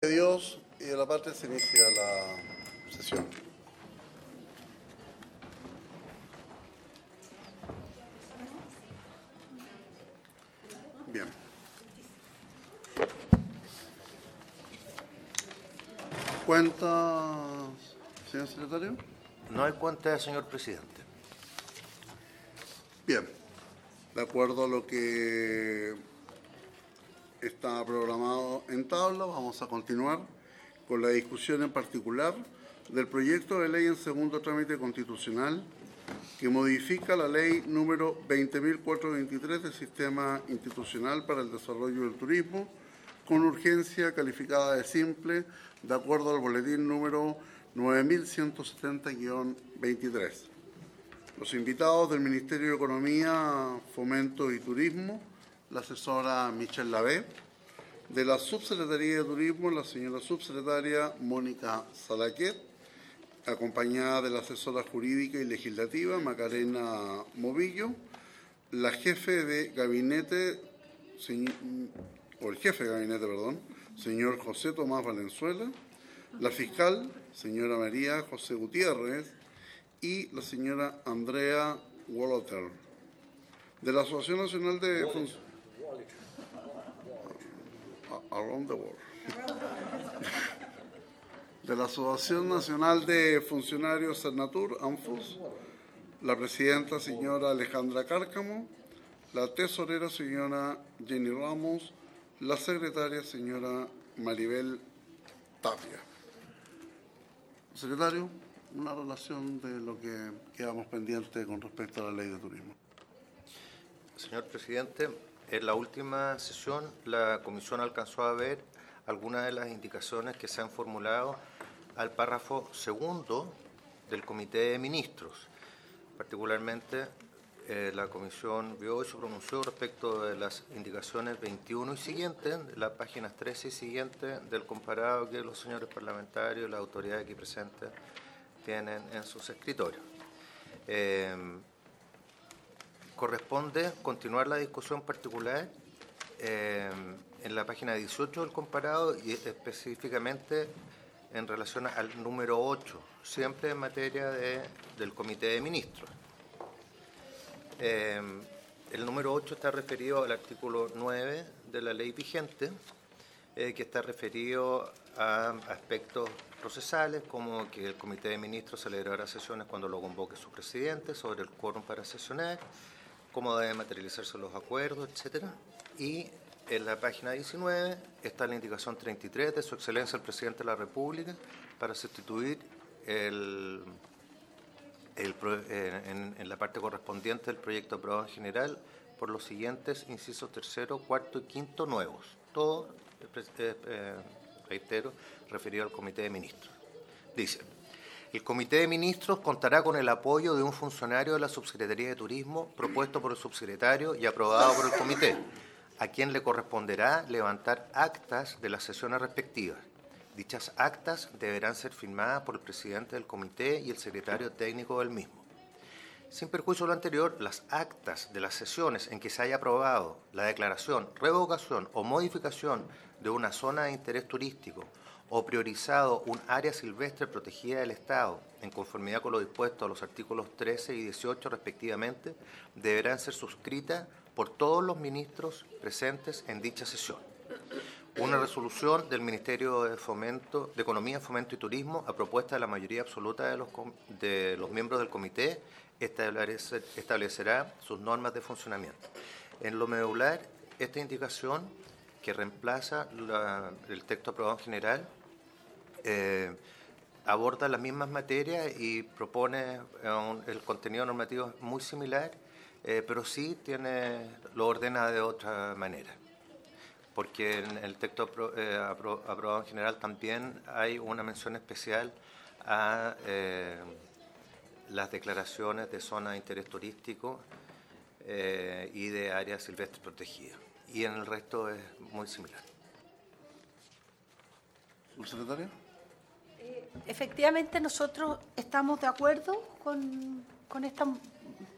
De Dios y de la patria se inicia la sesión. Bien. ¿Cuentas, señor secretario? No hay cuenta, señor presidente. Bien. De acuerdo a lo que está programado en tabla, vamos a continuar con la discusión en particular del proyecto de ley en segundo trámite constitucional que modifica la ley número 20.423 del Sistema Institucional para el Desarrollo del Turismo con urgencia calificada de simple de acuerdo al boletín número 9170-23. Los invitados del Ministerio de Economía, Fomento y Turismo, la asesora Michelle Lavé, de la Subsecretaría de Turismo, la señora subsecretaria Mónica Salaquet, acompañada de la asesora jurídica y legislativa Macarena Movillo, la jefe de gabinete, señor José Tomás Valenzuela, la fiscal, señora María José Gutiérrez, y la señora Andrea Walter, de la Asociación Nacional de Around the World. De la Asociación Nacional de Funcionarios Cernatur, ANFUS, la presidenta señora Alejandra Cárcamo, la tesorera señora Jenny Ramos, la secretaria señora Maribel Tapia. Secretario, una relación de lo que quedamos pendientes con respecto a la ley de turismo. Señor presidente, en la última sesión la comisión alcanzó a ver algunas de las indicaciones que se han formulado al párrafo segundo del Comité de Ministros. Particularmente, la comisión vio y se pronunció respecto de las indicaciones 21 y siguientes, de las páginas 13 y siguientes del comparado que los señores parlamentarios y las autoridades aquí presentes tienen en sus escritorios. Corresponde continuar la discusión particular en la página 18 del comparado y específicamente en relación al número 8, siempre en materia del Comité de Ministros. El número 8 está referido al artículo 9 de la ley vigente, que está referido a aspectos procesales, como que el Comité de Ministros celebrará sesiones cuando lo convoque su presidente, sobre el quórum para sesionar, cómo deben materializarse los acuerdos, etcétera. Y en la página 19 está la indicación 33 de Su Excelencia el Presidente de la República para sustituir en la parte correspondiente del proyecto aprobado en general por los siguientes incisos tercero, cuarto y quinto nuevos. Todo, reitero, referido al Comité de Ministros. Dice: el Comité de Ministros contará con el apoyo de un funcionario de la Subsecretaría de Turismo propuesto por el subsecretario y aprobado por el Comité, a quien le corresponderá levantar actas de las sesiones respectivas. Dichas actas deberán ser firmadas por el presidente del Comité y el secretario técnico del mismo. Sin perjuicio de lo anterior, las actas de las sesiones en que se haya aprobado la declaración, revocación o modificación de una zona de interés turístico o priorizado un área silvestre protegida del Estado, en conformidad con lo dispuesto a los artículos 13 y 18 respectivamente, deberán ser suscritas por todos los ministros presentes en dicha sesión. Una resolución del Ministerio de Economía, Fomento y Turismo, a propuesta de la mayoría absoluta de los miembros del comité, establecerá sus normas de funcionamiento. En lo medular, esta indicación, que reemplaza el texto aprobado en general, aborda las mismas materias y propone el contenido normativo muy similar, pero sí lo ordena de otra manera, porque en el texto aprobado en general también hay una mención especial a las declaraciones de zonas de interés turístico y de áreas silvestres protegidas, y en el resto es muy similar. ¿Subsecretaria? Efectivamente, nosotros estamos de acuerdo con esta,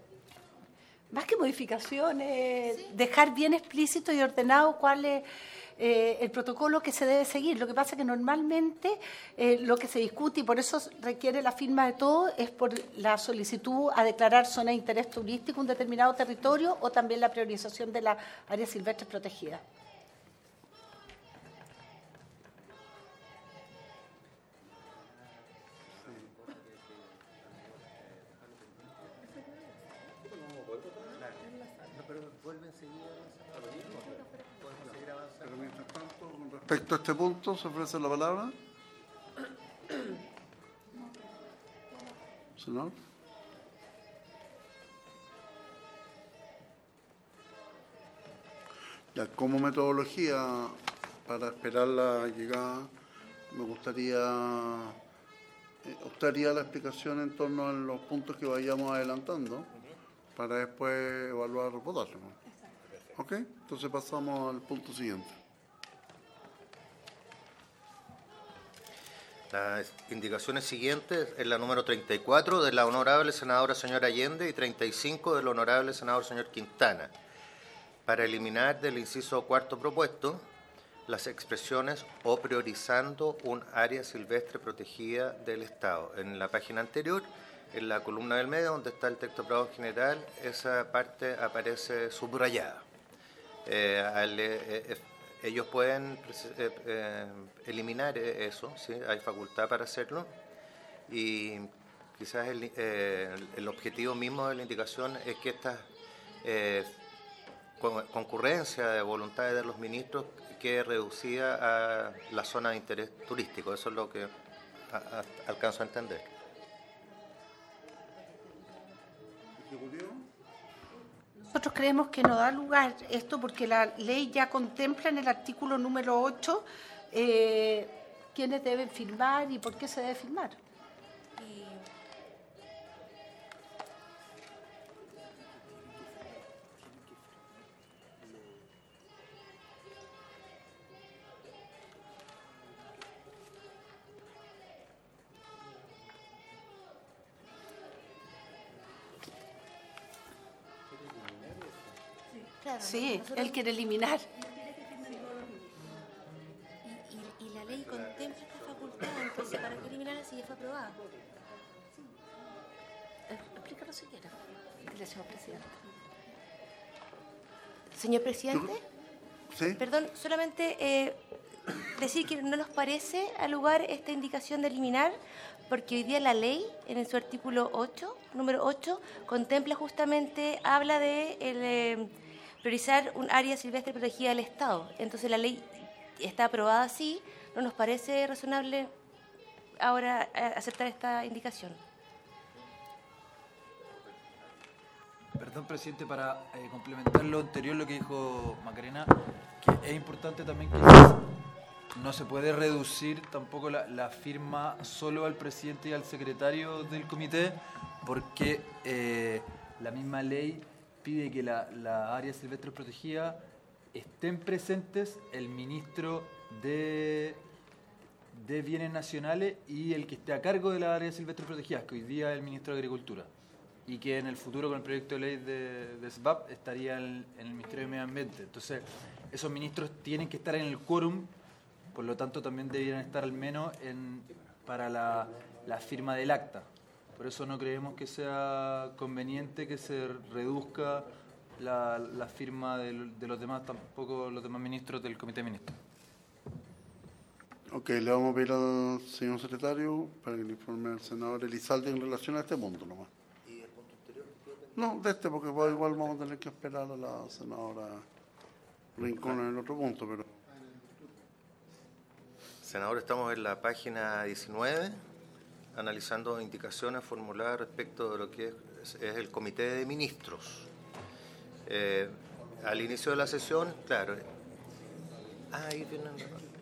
más que modificaciones, dejar bien explícito y ordenado cuál es el protocolo que se debe seguir. Lo que pasa es que normalmente lo que se discute, y por eso requiere la firma de todos, es por la solicitud a declarar zona de interés turístico un determinado territorio o también la priorización de las áreas silvestres protegidas. Pero mientras tanto, con respecto a este punto, ¿se ofrece la palabra? Senador. Ya, como metodología para esperar la llegada, me gustaría optaría la explicación en torno a los puntos que vayamos adelantando para después evaluar votar. ¿Ok? Entonces pasamos al punto siguiente. Las indicaciones siguientes es la número 34 de la honorable senadora señora Allende y 35 del honorable senador señor Quintana, para eliminar del inciso cuarto propuesto las expresiones o priorizando un área silvestre protegida del Estado. En la página anterior, en la columna del medio, donde está el texto aprobado en general, esa parte aparece subrayada. Ellos pueden eliminar eso, ¿sí? Hay facultad para hacerlo, y quizás el objetivo mismo de la indicación es que esta concurrencia de voluntades de los ministros quede reducida a la zona de interés turístico. Eso es lo que alcanzo a entender. Nosotros creemos que no da lugar esto porque la ley ya contempla en el artículo número 8 quiénes deben firmar y por qué se debe firmar. Claro, Sí, él quiere eliminar. y la ley contempla esta facultad, entonces ¿para qué eliminarla si ya fue aprobada? Explícalo si quieres. Señor presidente. Señor presidente, ¿Sí? perdón, solamente decir que no nos parece al lugar esta indicación de eliminar, porque hoy día la ley, en su artículo 8, número 8, contempla justamente, habla de priorizar un área silvestre protegida del Estado. Entonces la ley está aprobada así, no nos parece razonable ahora aceptar esta indicación. Perdón, presidente, para complementar lo anterior, lo que dijo Macarena, que es importante también que no se puede reducir tampoco la firma solo al presidente y al secretario del comité, porque la misma ley pide que la área silvestre protegida estén presentes el ministro de Bienes Nacionales y el que esté a cargo de la área silvestre protegida, que hoy día es el ministro de Agricultura, y que en el futuro con el proyecto de ley de SBAP estaría en el Ministerio de Medio Ambiente. Entonces, esos ministros tienen que estar en el quórum, por lo tanto también debieran estar al menos para la firma del acta. Por eso no creemos que sea conveniente que se reduzca la firma de los demás, tampoco los demás ministros del Comité de Ministros. Ok, le vamos a pedir al señor secretario para que le informe al senador Elizalde en relación a este punto nomás. ¿Y el punto anterior? No, de este, porque igual vamos a tener que esperar a la senadora Rincón en el otro punto, pero... Senador, estamos en la página 19, analizando indicaciones formuladas respecto de lo que es el Comité de Ministros. Al inicio de la sesión, claro. Ahí vienen.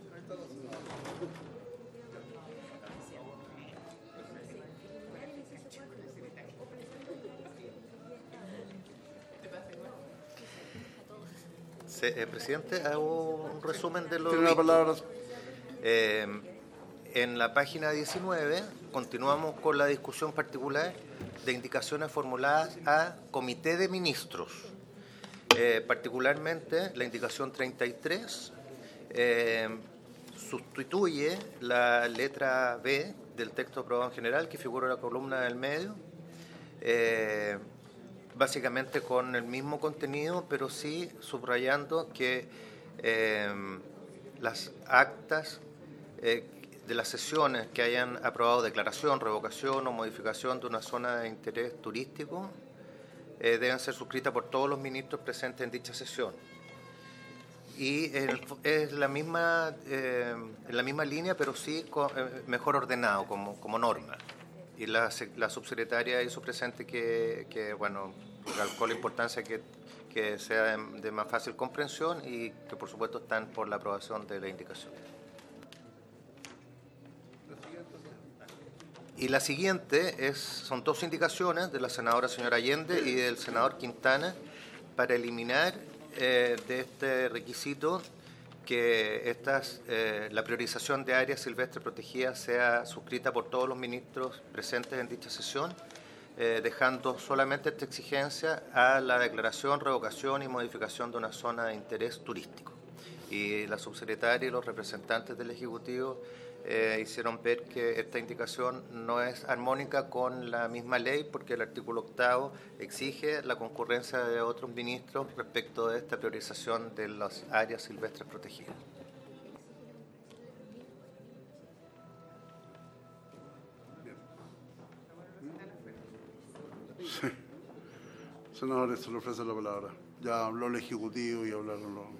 Presidente, hago un resumen de lo Tiene la visto. palabra. En la página 19 continuamos con la discusión particular de indicaciones formuladas a Comité de Ministros. Particularmente la indicación 33 sustituye la letra B del texto aprobado en general, que figura en la columna del medio, básicamente con el mismo contenido, pero sí subrayando que las actas de las sesiones que hayan aprobado declaración, revocación o modificación de una zona de interés turístico deben ser suscritas por todos los ministros presentes en dicha sesión. Y es en la misma línea, pero sí mejor ordenado como norma. Y la subsecretaria hizo presente que bueno, recalcó la importancia que sea de más fácil comprensión y que por supuesto están por la aprobación de la indicación. Y la siguiente son dos indicaciones de la senadora señora Allende y del senador Quintana para eliminar de este requisito que la priorización de áreas silvestres protegidas sea suscrita por todos los ministros presentes en dicha sesión, dejando solamente esta exigencia a la declaración, revocación y modificación de una zona de interés turístico. Y la subsecretaria y los representantes del Ejecutivo hicieron ver que esta indicación no es armónica con la misma ley, porque el artículo 8º exige la concurrencia de otros ministros respecto de esta priorización de las áreas silvestres protegidas. Sí. Senadores, se le ofrece la palabra. Ya habló el Ejecutivo y hablaron los...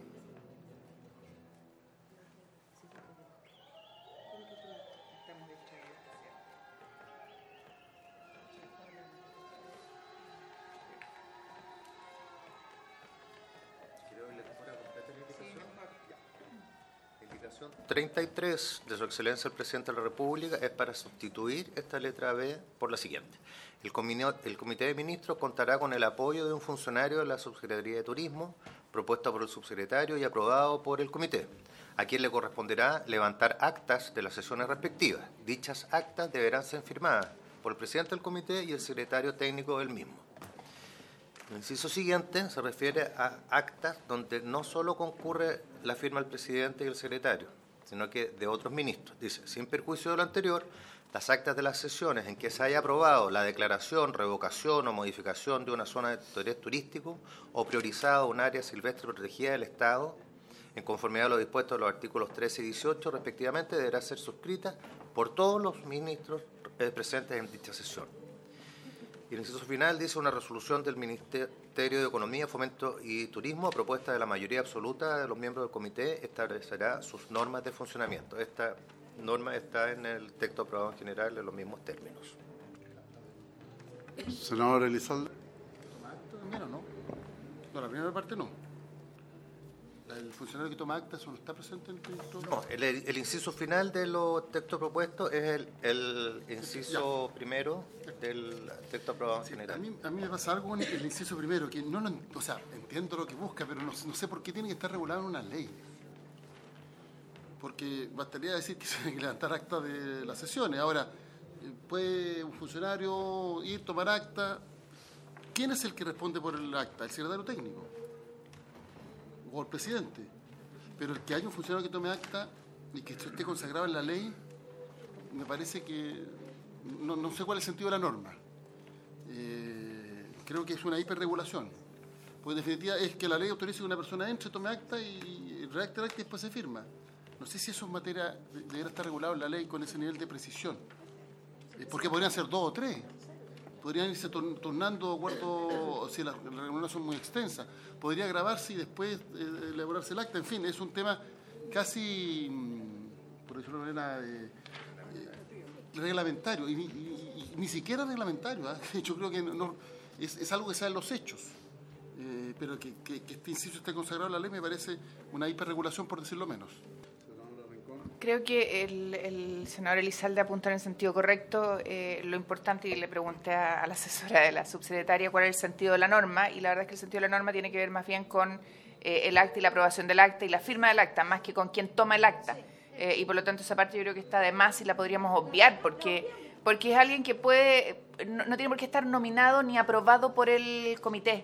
Indicación 33 de Su Excelencia el Presidente de la República es para sustituir esta letra B por la siguiente. El Comité de Ministros contará con el apoyo de un funcionario de la Subsecretaría de Turismo, propuesto por el subsecretario y aprobado por el Comité, a quien le corresponderá levantar actas de las sesiones respectivas. Dichas actas deberán ser firmadas por el Presidente del Comité y el Secretario Técnico del mismo. El inciso siguiente se refiere a actas donde no solo concurre la firma del Presidente y el Secretario, sino que de otros ministros. Dice, sin perjuicio de lo anterior, las actas de las sesiones en que se haya aprobado la declaración, revocación o modificación de una zona de interés turístico o priorizado un área silvestre protegida del Estado, en conformidad a lo dispuesto en los artículos 13 y 18, respectivamente, deberá ser suscrita por todos los ministros presentes en dicha sesión. Y el inciso final dice una resolución del Ministerio de Economía, Fomento y Turismo, a propuesta de la mayoría absoluta de los miembros del comité, establecerá sus normas de funcionamiento. Esta norma está en el texto aprobado en general en los mismos términos. Senador Elizalde. ¿Toma acta también o no? No, la primera parte no. ¿El funcionario que toma acta no está presente en el texto? No, el inciso final de los textos propuestos es el inciso primero del texto aprobado en general. A mí me pasa algo con el inciso primero, que o sea, entiendo lo que busca, pero no sé por qué tiene que estar regulado en una ley. Porque bastaría decir que se tiene que levantar acta de las sesiones. Ahora, puede un funcionario ir, tomar acta. ¿Quién es el que responde por el acta? ¿El secretario técnico? ¿O el presidente? Pero el que haya un funcionario que tome acta y que esté consagrado en la ley, me parece que no sé cuál es el sentido de la norma. Creo que es una hiperregulación. Pues en definitiva es que la ley autoriza que una persona entre, tome acta y redacte el acta y después se firma. No sé si eso es materia, debería estar regulado en la ley con ese nivel de precisión. Porque podrían ser 2 o 3. Podrían irse turnando de acuerdo si las reuniones son muy extensas. Podría grabarse y después elaborarse el acta. En fin, es un tema casi, por decirlo de una manera, reglamentario. Y ni siquiera reglamentario. Yo creo que es algo que sale en los hechos. Pero que este inciso esté consagrado en la ley me parece una hiperregulación, por decirlo menos. Creo que el senador Elizalde apunta en el sentido correcto. Lo importante, y le pregunté a la asesora de la subsecretaria cuál es el sentido de la norma, y la verdad es que el sentido de la norma tiene que ver más bien con el acta y la aprobación del acta y la firma del acta, más que con quien toma el acta. Y por lo tanto esa parte yo creo que está de más y la podríamos obviar, porque es alguien que no tiene por qué estar nominado ni aprobado por el comité.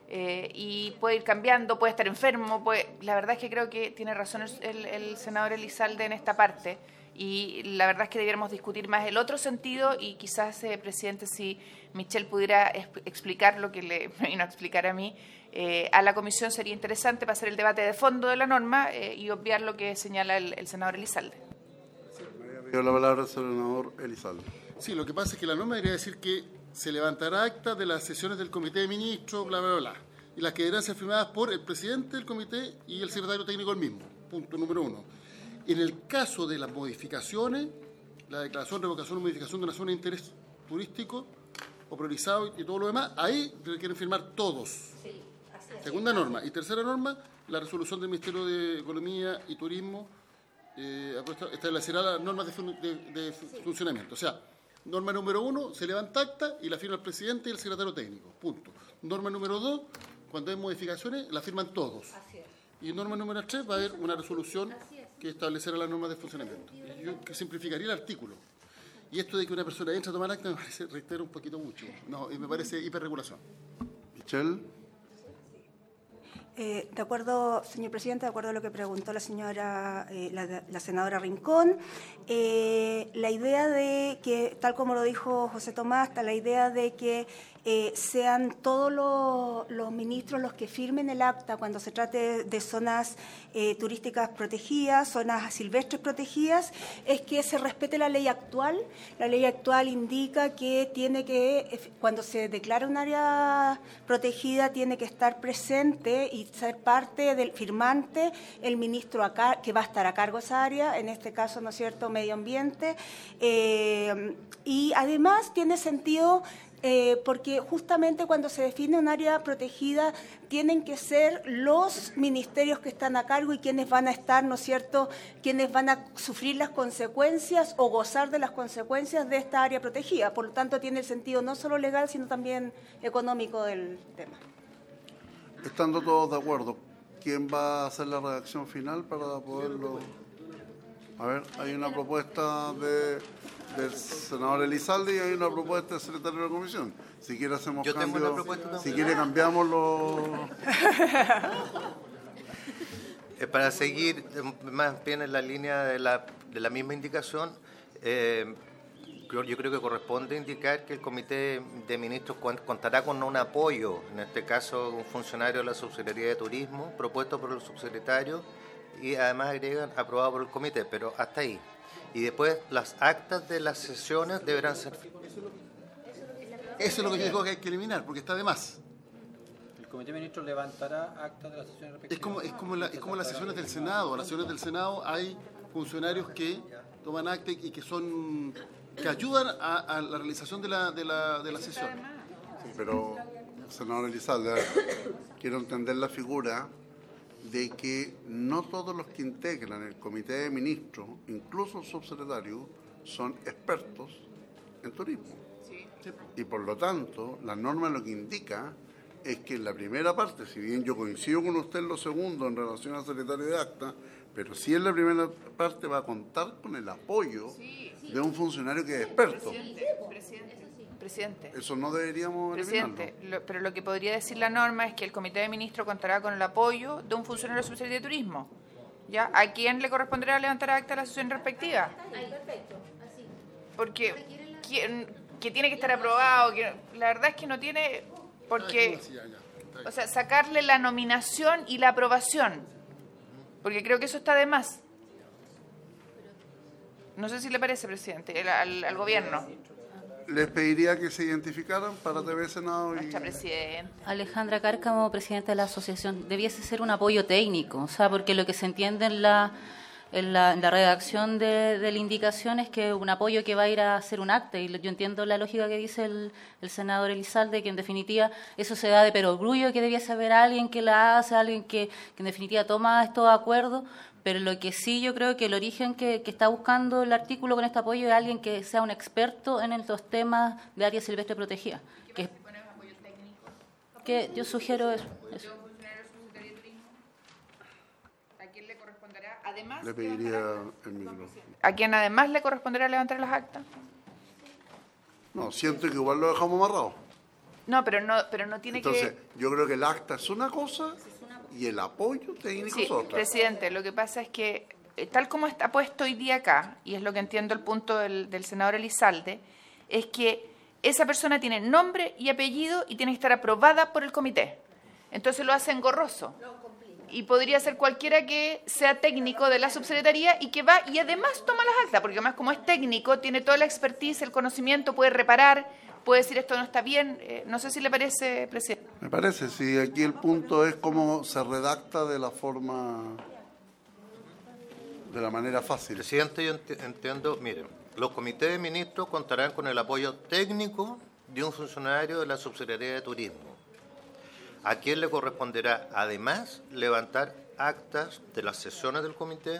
y puede ir cambiando, puede estar enfermo. La verdad es que creo que tiene razón el senador Elizalde en esta parte. Y la verdad es que debiéramos discutir más el otro sentido y quizás, presidente, si Michelle pudiera explicar lo que me vino a explicar a mí, a la comisión sería interesante para hacer el debate de fondo de la norma y obviar lo que señala el senador Elizalde. Pido la palabra al senador Elizalde. Sí, lo que pasa es que la norma debería decir que se levantará acta de las sesiones del Comité de Ministros, bla, bla, bla, y las que deberán ser firmadas por el presidente del comité y el secretario técnico el mismo. Punto número 1. En el caso de las modificaciones, la declaración, revocación o modificación de una zona de interés turístico o priorizado y todo lo demás, ahí quieren firmar todos. Sí, así es. Segunda norma. Y tercera norma, la resolución del Ministerio de Economía y Turismo establecerá las normas de funcionamiento. O sea, norma número 1, se levanta acta y la firma el presidente y el secretario técnico. Punto. Norma número 2, cuando hay modificaciones, la firman todos. Así es. Y norma número 3, va a haber una resolución que establecerá las normas de funcionamiento. Y yo que simplificaría el artículo. Y esto de que una persona entre a tomar acta me parece, reitero, un poquito mucho. No, y me parece hiperregulación. Michelle. De acuerdo, señor presidente, de acuerdo a lo que preguntó la señora, la senadora Rincón, la idea de que, tal como lo dijo José Tomás, la idea de que sean todos los ministros los que firmen el acta cuando se trate de zonas turísticas protegidas, zonas silvestres protegidas, es que se respete la ley actual. La ley actual indica que cuando se declara un área protegida, tiene que estar presente y ser parte del firmante el ministro acá, que va a estar a cargo de esa área, en este caso, ¿no es cierto?, medio ambiente. Y además tiene sentido porque justamente cuando se define un área protegida tienen que ser los ministerios que están a cargo y quienes van a estar, ¿no es cierto?, quienes van a sufrir las consecuencias o gozar de las consecuencias de esta área protegida. Por lo tanto, tiene el sentido no solo legal, sino también económico del tema. Estando todos de acuerdo, ¿quién va a hacer la redacción final para poderlo...? A ver, hay una propuesta del senador Elizalde y hay una propuesta del secretario de la comisión. Si quiere hacemos Yo cambios, tengo una propuesta también. Si quiere cambiamos los... Para seguir más bien en la línea de la misma indicación, yo creo que corresponde indicar que el Comité de Ministros contará con un apoyo, en este caso un funcionario de la Subsecretaría de Turismo, propuesto por el subsecretario, y además agregan aprobado por el comité, pero hasta ahí. Y después las actas de las sesiones deberán ser... Eso es lo que yo digo que hay que eliminar, porque está de más. El Comité de Ministros levantará actas de las sesiones respectivas. Es como las sesiones del Senado. En las sesiones del Senado hay funcionarios que toman acta y que ayudan a la realización de la sesión. Sí, pero, senador Elizalde, quiero entender la figura de que no todos los que integran el Comité de Ministros, incluso el subsecretario, son expertos en turismo. Sí. Y por lo tanto, la norma lo que indica es que en la primera parte, si bien yo coincido con usted en lo segundo en relación al secretario de acta, pero sí en la primera parte va a contar con el apoyo de un funcionario que es experto. Presidente. Eso no deberíamos eliminarlo. Presidente, pero lo que podría decir la norma es que el Comité de Ministros contará con el apoyo de un funcionario de la Subsecretaría de Turismo. ¿Ya? ¿A quién le corresponderá levantar acta de la sesión respectiva? Perfecto, así. Porque que tiene que estar aprobado, la verdad es que no tiene, porque, o sea, sacarle la nominación y la aprobación, porque creo que eso está de más. No sé si le parece, presidente, al gobierno. Les pediría que se identificaran para TV Senado y... Nuestra presidenta. Alejandra Cárcamo, presidenta de la asociación. Debiese ser un apoyo técnico, o sea, porque lo que se entiende en la redacción de la indicación es que un apoyo que va a ir a hacer un acta, y yo entiendo la lógica que dice el senador Elizalde, que en definitiva eso se da de perogrullo, que debiese haber alguien que la hace, alguien que en definitiva toma estos acuerdos, pero lo que sí yo creo que el origen que está buscando el artículo con este apoyo es alguien que sea un experto en estos temas de área silvestre protegida. Que yo sugiero eso. ¿A quién le corresponderá además? Le pediría el micrófono. ¿A quién además le corresponderá levantar las actas? No, siento que igual lo dejamos amarrado. No, pero no tiene Entonces, yo creo que el acta es una cosa y el apoyo técnico es otra. Presidente, lo que pasa es que, tal como está puesto hoy día acá, y es lo que entiendo el punto del senador Elizalde, es que esa persona tiene nombre y apellido y tiene que estar aprobada por el comité. Entonces lo hace engorroso. Y podría ser cualquiera que sea técnico de la subsecretaría y que va y además toma las actas, porque además como es técnico, tiene toda la expertise, el conocimiento, puede reparar, puede decir esto no está bien. No sé si le parece, presidente. Me parece, sí. Aquí el punto es cómo se redacta de la manera fácil. Presidente, yo entiendo, miren, los comités de ministros contarán con el apoyo técnico de un funcionario de la Subsecretaría de Turismo, a quien le corresponderá además levantar actas de las sesiones del comité.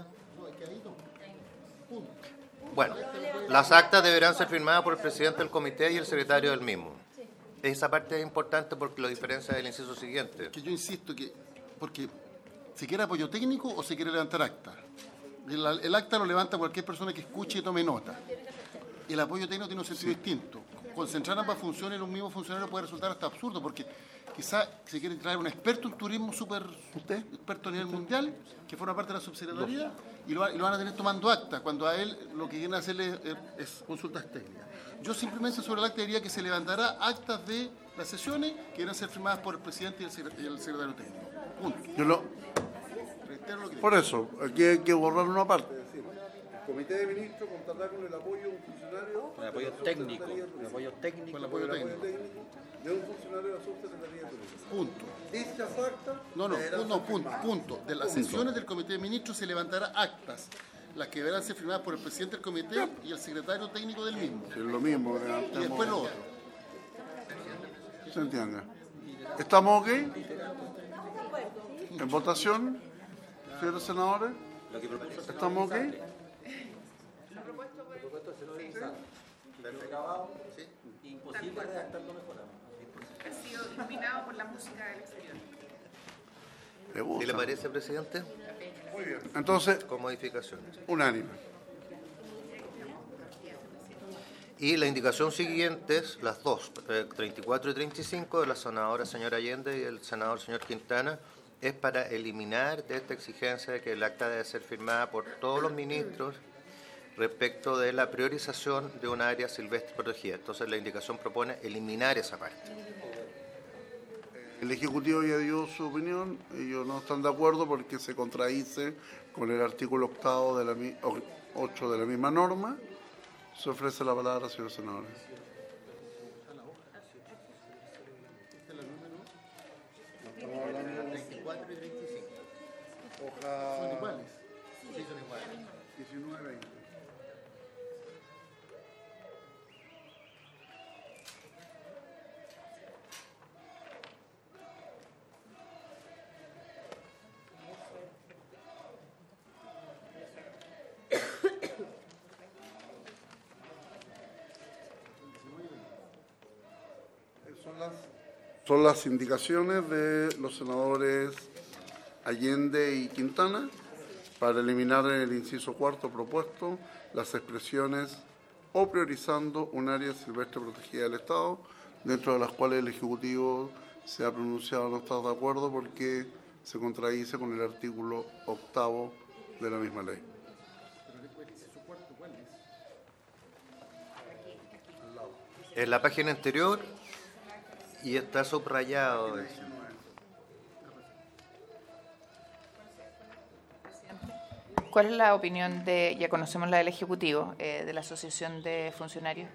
Bueno, las actas deberán ser firmadas por el presidente del comité y el secretario del mismo. Esa parte es importante porque lo diferencia del inciso siguiente. Que yo insisto que, porque si quiere apoyo técnico o se quiere levantar acta. El acta lo levanta cualquier persona que escuche y tome nota. El apoyo técnico tiene un sentido distinto. Concentrar ambas funciones en un mismo funcionario puede resultar hasta absurdo, porque quizás se quiere traer un experto en turismo experto a nivel mundial, que forma parte de la subsecretaría, y lo van a tener tomando acta, cuando a él lo que quieren hacerle es consultas técnicas. Yo simplemente sobre el acta diría que se levantará actas de las sesiones que deben ser firmadas por el presidente y el secretario técnico. Punto. Por eso, aquí hay que borrar una parte. El comité de ministros contará con el apoyo de un funcionario... Con el apoyo técnico. Con el apoyo técnico de un funcionario de la subsecretaría de turismo. Punto. Dichas actas... Punto. De las sesiones del comité de ministros se levantará actas, las que deberán ser firmadas por el presidente del comité y el secretario técnico del mismo. Sí, es lo mismo. Y después lo otro. ¿Se entiende? ¿Estamos ok? ¿En votación, señores senadores? ¿Estamos ok? Imposible redactarlo mejor. Ha sido iluminado por la música del exterior. ¿Qué le parece, presidente? Muy bien. Entonces, con modificaciones. Unánime. Y la indicación siguiente es las dos, 34 y 35, de la senadora señora Allende y el senador señor Quintana, es para eliminar de esta exigencia de que el acta debe ser firmada por todos los ministros respecto de la priorización de un área silvestre protegida. Entonces la indicación propone eliminar esa parte. El Ejecutivo ya dio su opinión, ellos no están de acuerdo porque se contradice con el artículo 8 de la misma norma. Se ofrece la palabra, señor senador. Estamos hablando de 34 y 35. Son iguales. Sí, son iguales. 19 y 20. Son las indicaciones de los senadores Allende y Quintana para eliminar en el inciso cuarto propuesto las expresiones o priorizando un área silvestre protegida del Estado, dentro de las cuales el Ejecutivo se ha pronunciado no estar de acuerdo porque se contradice con el artículo 8 de la misma ley. En la página anterior y está subrayado. ¿Cuál es la opinión de, ya conocemos la del Ejecutivo, de la Asociación de Funcionarios?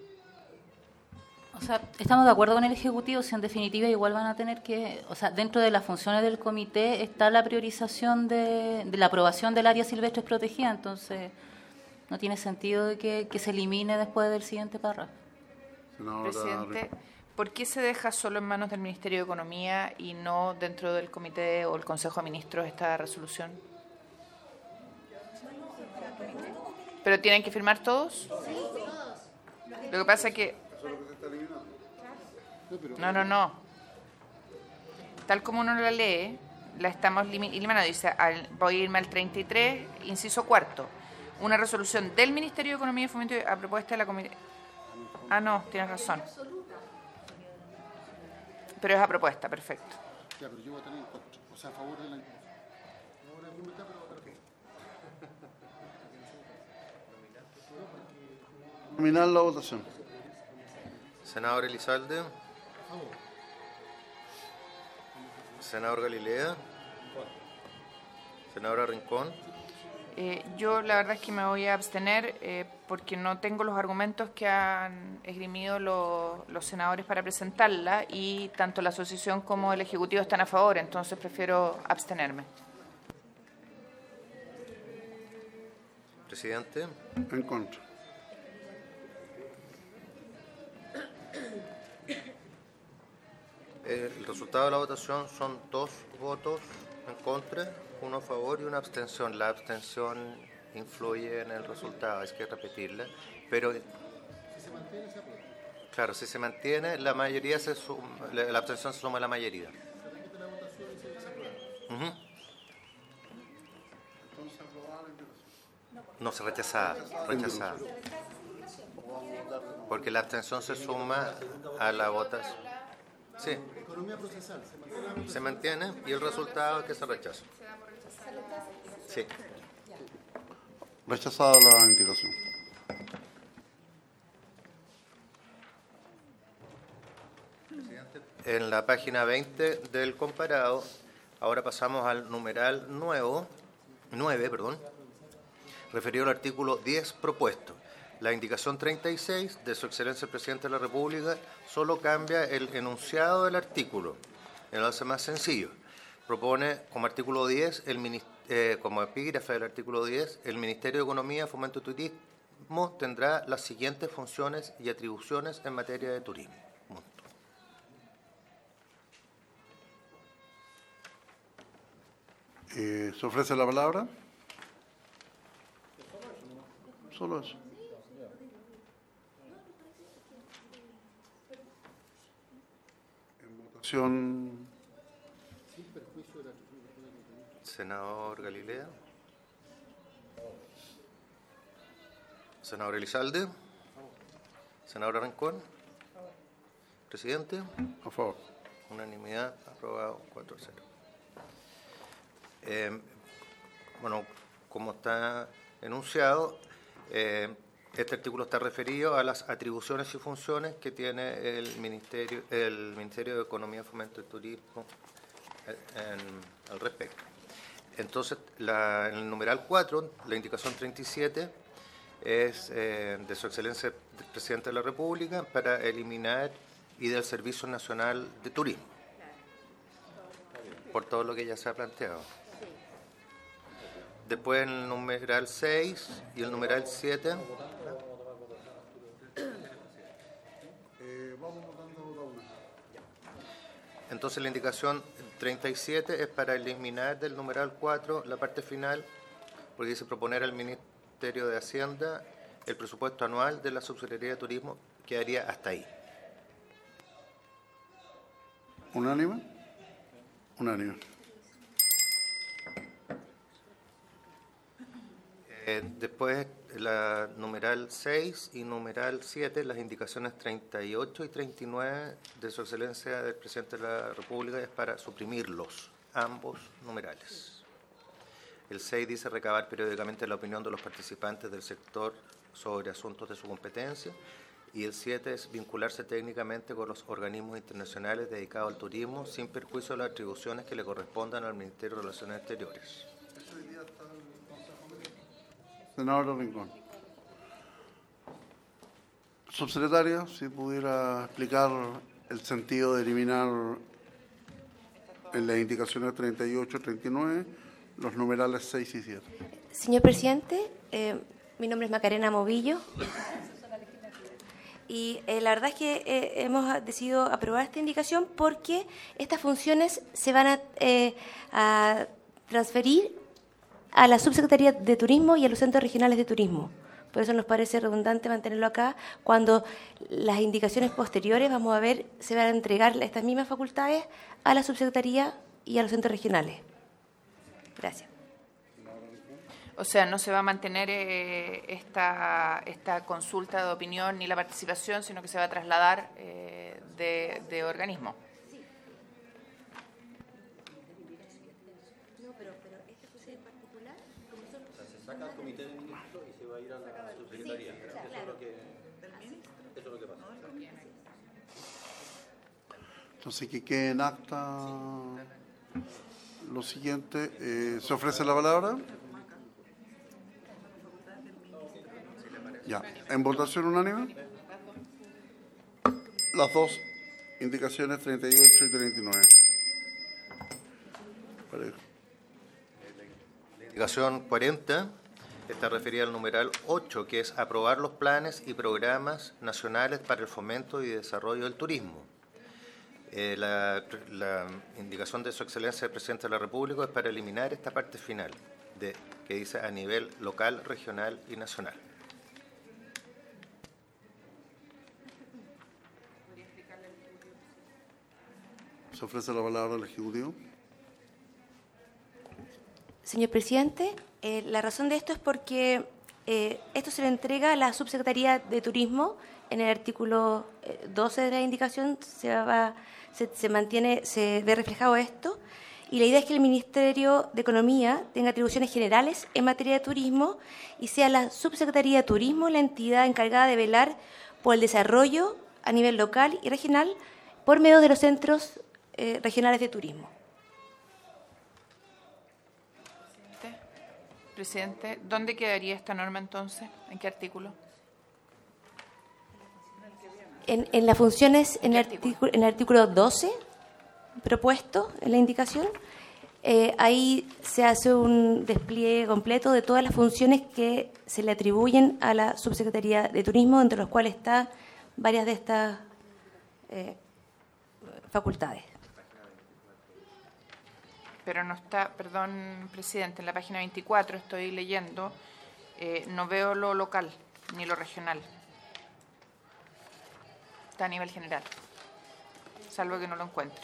O sea, estamos de acuerdo con el Ejecutivo, si en definitiva igual van a tener que, o sea, dentro de las funciones del comité está la priorización de la aprobación del área silvestre protegida, entonces no tiene sentido de que se elimine después del siguiente párrafo. Presidente, ¿por qué se deja solo en manos del Ministerio de Economía y no dentro del comité o el Consejo de Ministros esta resolución? ¿Pero tienen que firmar todos? Sí, todos. Lo que pasa es que... No. Tal como uno la lee, la estamos eliminando. Dice, voy a irme al 33, inciso cuarto. Una resolución del Ministerio de Economía y Fomento a propuesta de la Comisión. Ah, no, tienes razón. Pero es a propuesta, perfecto. Ya, pero yo voy a tener en contra. O sea, a favor de la indicación. Ahora mismo está, pero Terminar la votación. Senador Elizalde. Senador Galilea. Senadora Rincón. Yo la verdad es que me voy a abstener porque no tengo los argumentos que han esgrimido los senadores para presentarla y tanto la asociación como el Ejecutivo están a favor, entonces prefiero abstenerme. Presidente. En contra. El resultado de la votación son 2 votos en contra, 1 a favor y 1 abstención. La abstención influye en el resultado, hay que repetirla. Pero, claro, si se mantiene, la mayoría se suma, la abstención se suma a la mayoría. No, se rechazada. Porque la abstención se suma a la votación. Sí. economía procesal Se mantiene y el resultado es que se rechaza. Sí. Rechazada la indicación. En la página 20 del comparado, ahora pasamos al numeral 9, referido al artículo 10 propuesto. La indicación 36 de Su Excelencia el Presidente de la República solo cambia el enunciado del artículo, lo hace más sencillo. Propone como artículo 10, como epígrafe del artículo 10, el Ministerio de Economía, Fomento y Turismo tendrá las siguientes funciones y atribuciones en materia de turismo. ¿Se ofrece la palabra? Solo eso. En votación. Senador Galilea. Senador Elizalde. Senadora Rincón. Presidente. A favor. Unanimidad, aprobado 4-0. Bueno, como está enunciado, este artículo está referido a las atribuciones y funciones que tiene el Ministerio de Economía, Fomento y Turismo al respecto. Entonces, en el numeral 4, la indicación 37 es de Su Excelencia el Presidente de la República para eliminar y del Servicio Nacional de Turismo, por todo lo que ya se ha planteado. Después en el numeral 6 y el numeral 7. Entonces la indicación 37 es para eliminar del numeral 4 la parte final, porque dice proponer al Ministerio de Hacienda el presupuesto anual de la Subsecretaría de Turismo, quedaría hasta ahí. ¿Unánime? Unánime. Después, la numeral 6 y numeral 7, las indicaciones 38 y 39 de Su Excelencia del Presidente de la República es para suprimirlos, ambos numerales. El 6 dice recabar periódicamente la opinión de los participantes del sector sobre asuntos de su competencia, y el 7 es vincularse técnicamente con los organismos internacionales dedicados al turismo sin perjuicio de las atribuciones que le correspondan al Ministerio de Relaciones Exteriores. Senador Rincón. Subsecretaria, si pudiera explicar el sentido de eliminar en las indicaciones 38 y 39 los numerales 6 y 7. Señor Presidente, mi nombre es Macarena Movillo y la verdad es que hemos decidido aprobar esta indicación porque estas funciones se van a transferir a la Subsecretaría de Turismo y a los centros regionales de turismo. Por eso nos parece redundante mantenerlo acá, cuando las indicaciones posteriores, vamos a ver, se van a entregar estas mismas facultades a la Subsecretaría y a los centros regionales. Gracias. O sea, no se va a mantener esta consulta de opinión ni la participación, sino que se va a trasladar de organismo. saca al comité de ministros y se va a ir a la subsecretaría. Eso es lo que pasa. Entonces, que quede en acta lo siguiente. ¿Se ofrece la palabra? Ya. ¿En votación unánime? Las dos indicaciones 38 y 39. Parejo. La indicación 40 está referida al numeral 8, que es aprobar los planes y programas nacionales para el fomento y desarrollo del turismo. La indicación de Su Excelencia el Presidente de la República es para eliminar esta parte final, que dice a nivel local, regional y nacional. ¿Se ofrece la palabra al Ejecutivo? Señor presidente, la razón de esto es porque esto se le entrega a la Subsecretaría de Turismo. En el artículo 12 de la indicación se ve reflejado esto, y la idea es que el Ministerio de Economía tenga atribuciones generales en materia de turismo y sea la Subsecretaría de Turismo la entidad encargada de velar por el desarrollo a nivel local y regional por medio de los centros regionales de turismo. Presidente, ¿dónde quedaría esta norma entonces? ¿En qué artículo? En las funciones, en el artículo 12 propuesto en la indicación, ahí se hace un despliegue completo de todas las funciones que se le atribuyen a la Subsecretaría de Turismo, entre las cuales están varias de estas facultades. Pero no está, perdón, presidente, en la página 24 estoy leyendo, no veo lo local ni lo regional. Está a nivel general, salvo que no lo encuentre.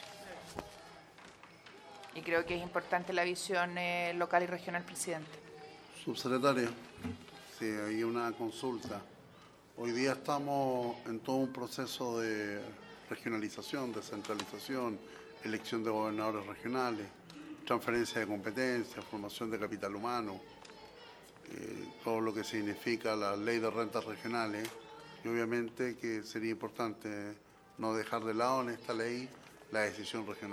Y creo que es importante la visión local y regional, presidente. Subsecretaria, sí, hay una consulta. Hoy día estamos en todo un proceso de regionalización, descentralización, elección de gobernadores regionales, transferencia de competencias, formación de capital humano, todo lo que significa la ley de rentas regionales, y obviamente que sería importante no dejar de lado en esta ley la decisión regional.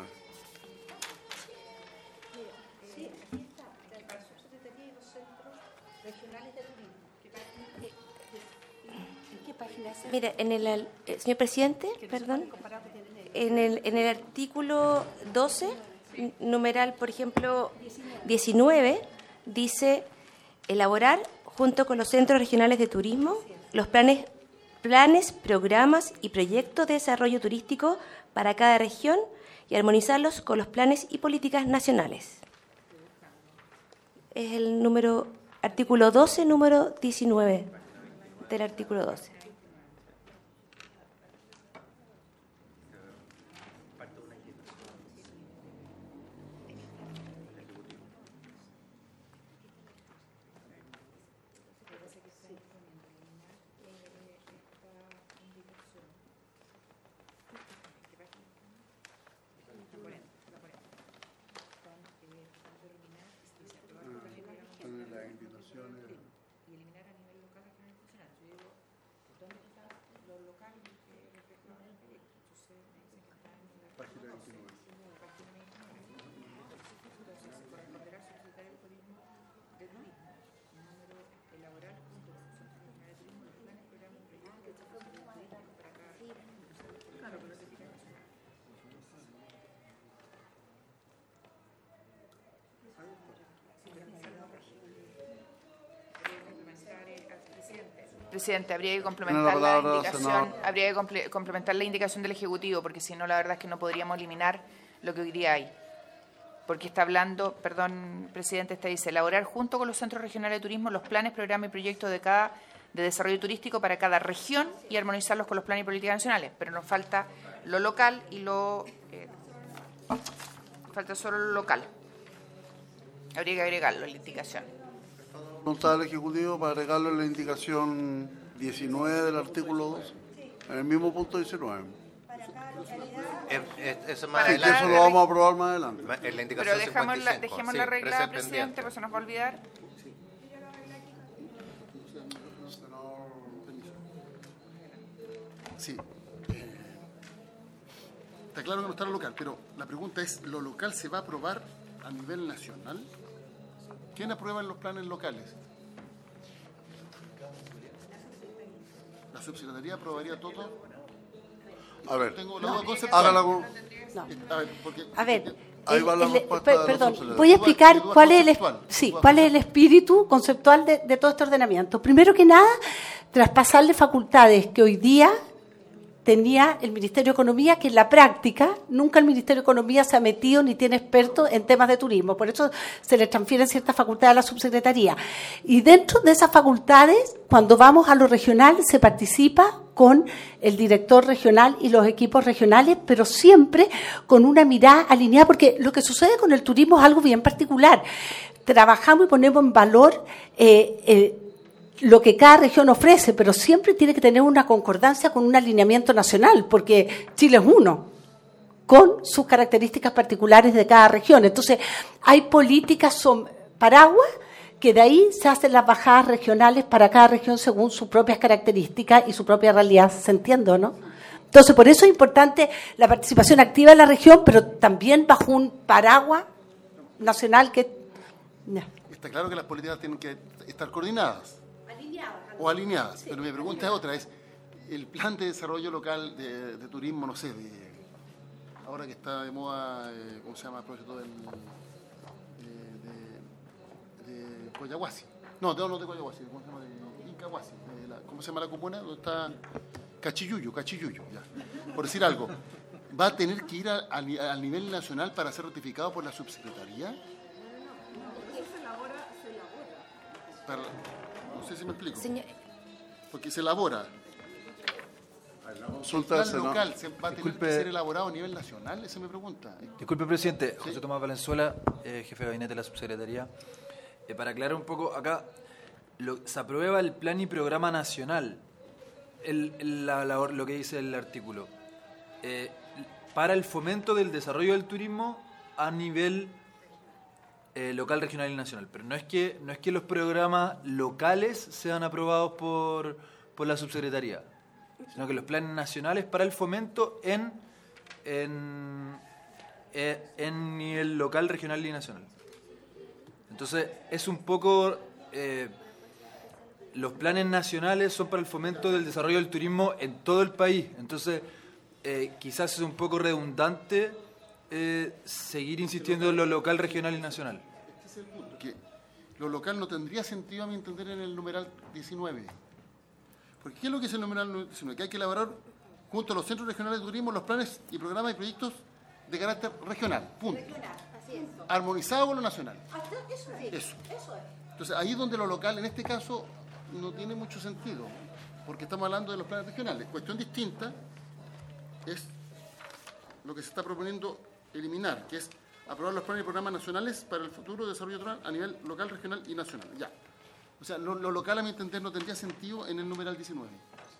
Sí, aquí está, de la Subsecretaría y los Centros Regionales de Turismo. ¿En qué página es? Mire, señor presidente, perdón, en el artículo 12, numeral, por ejemplo, 19, dice elaborar, junto con los centros regionales de turismo, los planes, programas y proyectos de desarrollo turístico para cada región y armonizarlos con los planes y políticas nacionales. Es el artículo 12, número 19 del artículo 12. Presidente, habría que complementar la indicación del Ejecutivo, porque si no, la verdad es que no podríamos eliminar lo que hoy día hay. Porque está hablando, perdón, presidente, dice, elaborar junto con los centros regionales de turismo los planes, programas y proyectos de desarrollo turístico para cada región y armonizarlos con los planes y políticas nacionales. Pero nos falta lo local y falta solo lo local. Habría que agregarlo en la indicación. Pregunta al Ejecutivo para agregarlo en la indicación 19 del artículo 2, en el mismo punto 19. Eso más Sí, que eso lo vamos a aprobar más adelante. En la indicación pero dejémosla arreglada, presidente, pues se nos va a olvidar. Sí. Está claro que no está lo local, pero la pregunta es, ¿lo local se va a aprobar a nivel nacional? ¿Quién aprueba en los planes locales? ¿La subsecretaría aprobaría todo? A ver, Tengo la duda conceptual. hágala con... A ver, Ahí va la respuesta de la perdón, subsecretaria. voy a explicar Duda cuál es conceptual. cuál es el espíritu conceptual de todo este ordenamiento. Primero que nada, traspasarle facultades que hoy día tenía el Ministerio de Economía, que en la práctica nunca el Ministerio de Economía se ha metido ni tiene expertos en temas de turismo. Por eso se le transfieren ciertas facultades a la subsecretaría. Y dentro de esas facultades, cuando vamos a lo regional, se participa con el director regional y los equipos regionales, pero siempre con una mirada alineada, porque lo que sucede con el turismo es algo bien particular. Trabajamos y ponemos en valor lo que cada región ofrece, pero siempre tiene que tener una concordancia con un alineamiento nacional, porque Chile es uno, con sus características particulares de cada región. Entonces, hay políticas paraguas que de ahí se hacen las bajadas regionales para cada región según sus propias características y su propia realidad, ¿se entiende, no? Entonces, por eso es importante la participación activa de la región, pero también bajo un paraguas nacional que... Ya. Está claro que las políticas tienen que estar coordinadas. O alineadas. Pero mi pregunta es otra, es el plan de desarrollo local de turismo, no sé, ahora que está de moda, ¿cómo se llama el proyecto de Coyahuasi? No de Coyahuasi, ¿cómo se llama? De Incahuasi. ¿Cómo se llama la comuna? ¿Dónde está? Cachiyuyo, ya. Por decir algo, ¿va a tener que ir al nivel nacional para ser ratificado por la subsecretaría? No sé si me explico. Porque se elabora. La consulta ¿El plan local va a tener que ser elaborado a nivel nacional? Esa es mi pregunta. Disculpe, presidente. ¿Sí? José Tomás Valenzuela, jefe de gabinete de la subsecretaría. Para aclarar un poco, acá se aprueba el plan y programa nacional, lo que dice el artículo, para el fomento del desarrollo del turismo a nivel local, regional y nacional. Pero no es que los programas locales sean aprobados por la subsecretaría, sino que los planes nacionales para el fomento en nivel local, regional y nacional. Entonces, es un poco... los planes nacionales son para el fomento del desarrollo del turismo en todo el país. Entonces, quizás es un poco redundante seguir insistiendo en lo local, regional y nacional. Este es el punto, que lo local no tendría sentido, a mi entender, en el numeral 19. Porque ¿qué es lo que es el numeral 19? Que hay que elaborar, junto a los centros regionales de turismo, los planes y programas y proyectos de carácter regional. Punto. Armonizado con lo nacional. Eso. Entonces, ahí es donde lo local, en este caso, no tiene mucho sentido, porque estamos hablando de los planes regionales. Cuestión distinta es lo que se está proponiendo eliminar, que es aprobar los planes y programas nacionales para el futuro desarrollo rural a nivel local, regional y nacional. Ya. O sea, lo local, a mi entender, no tendría sentido en el numeral 19.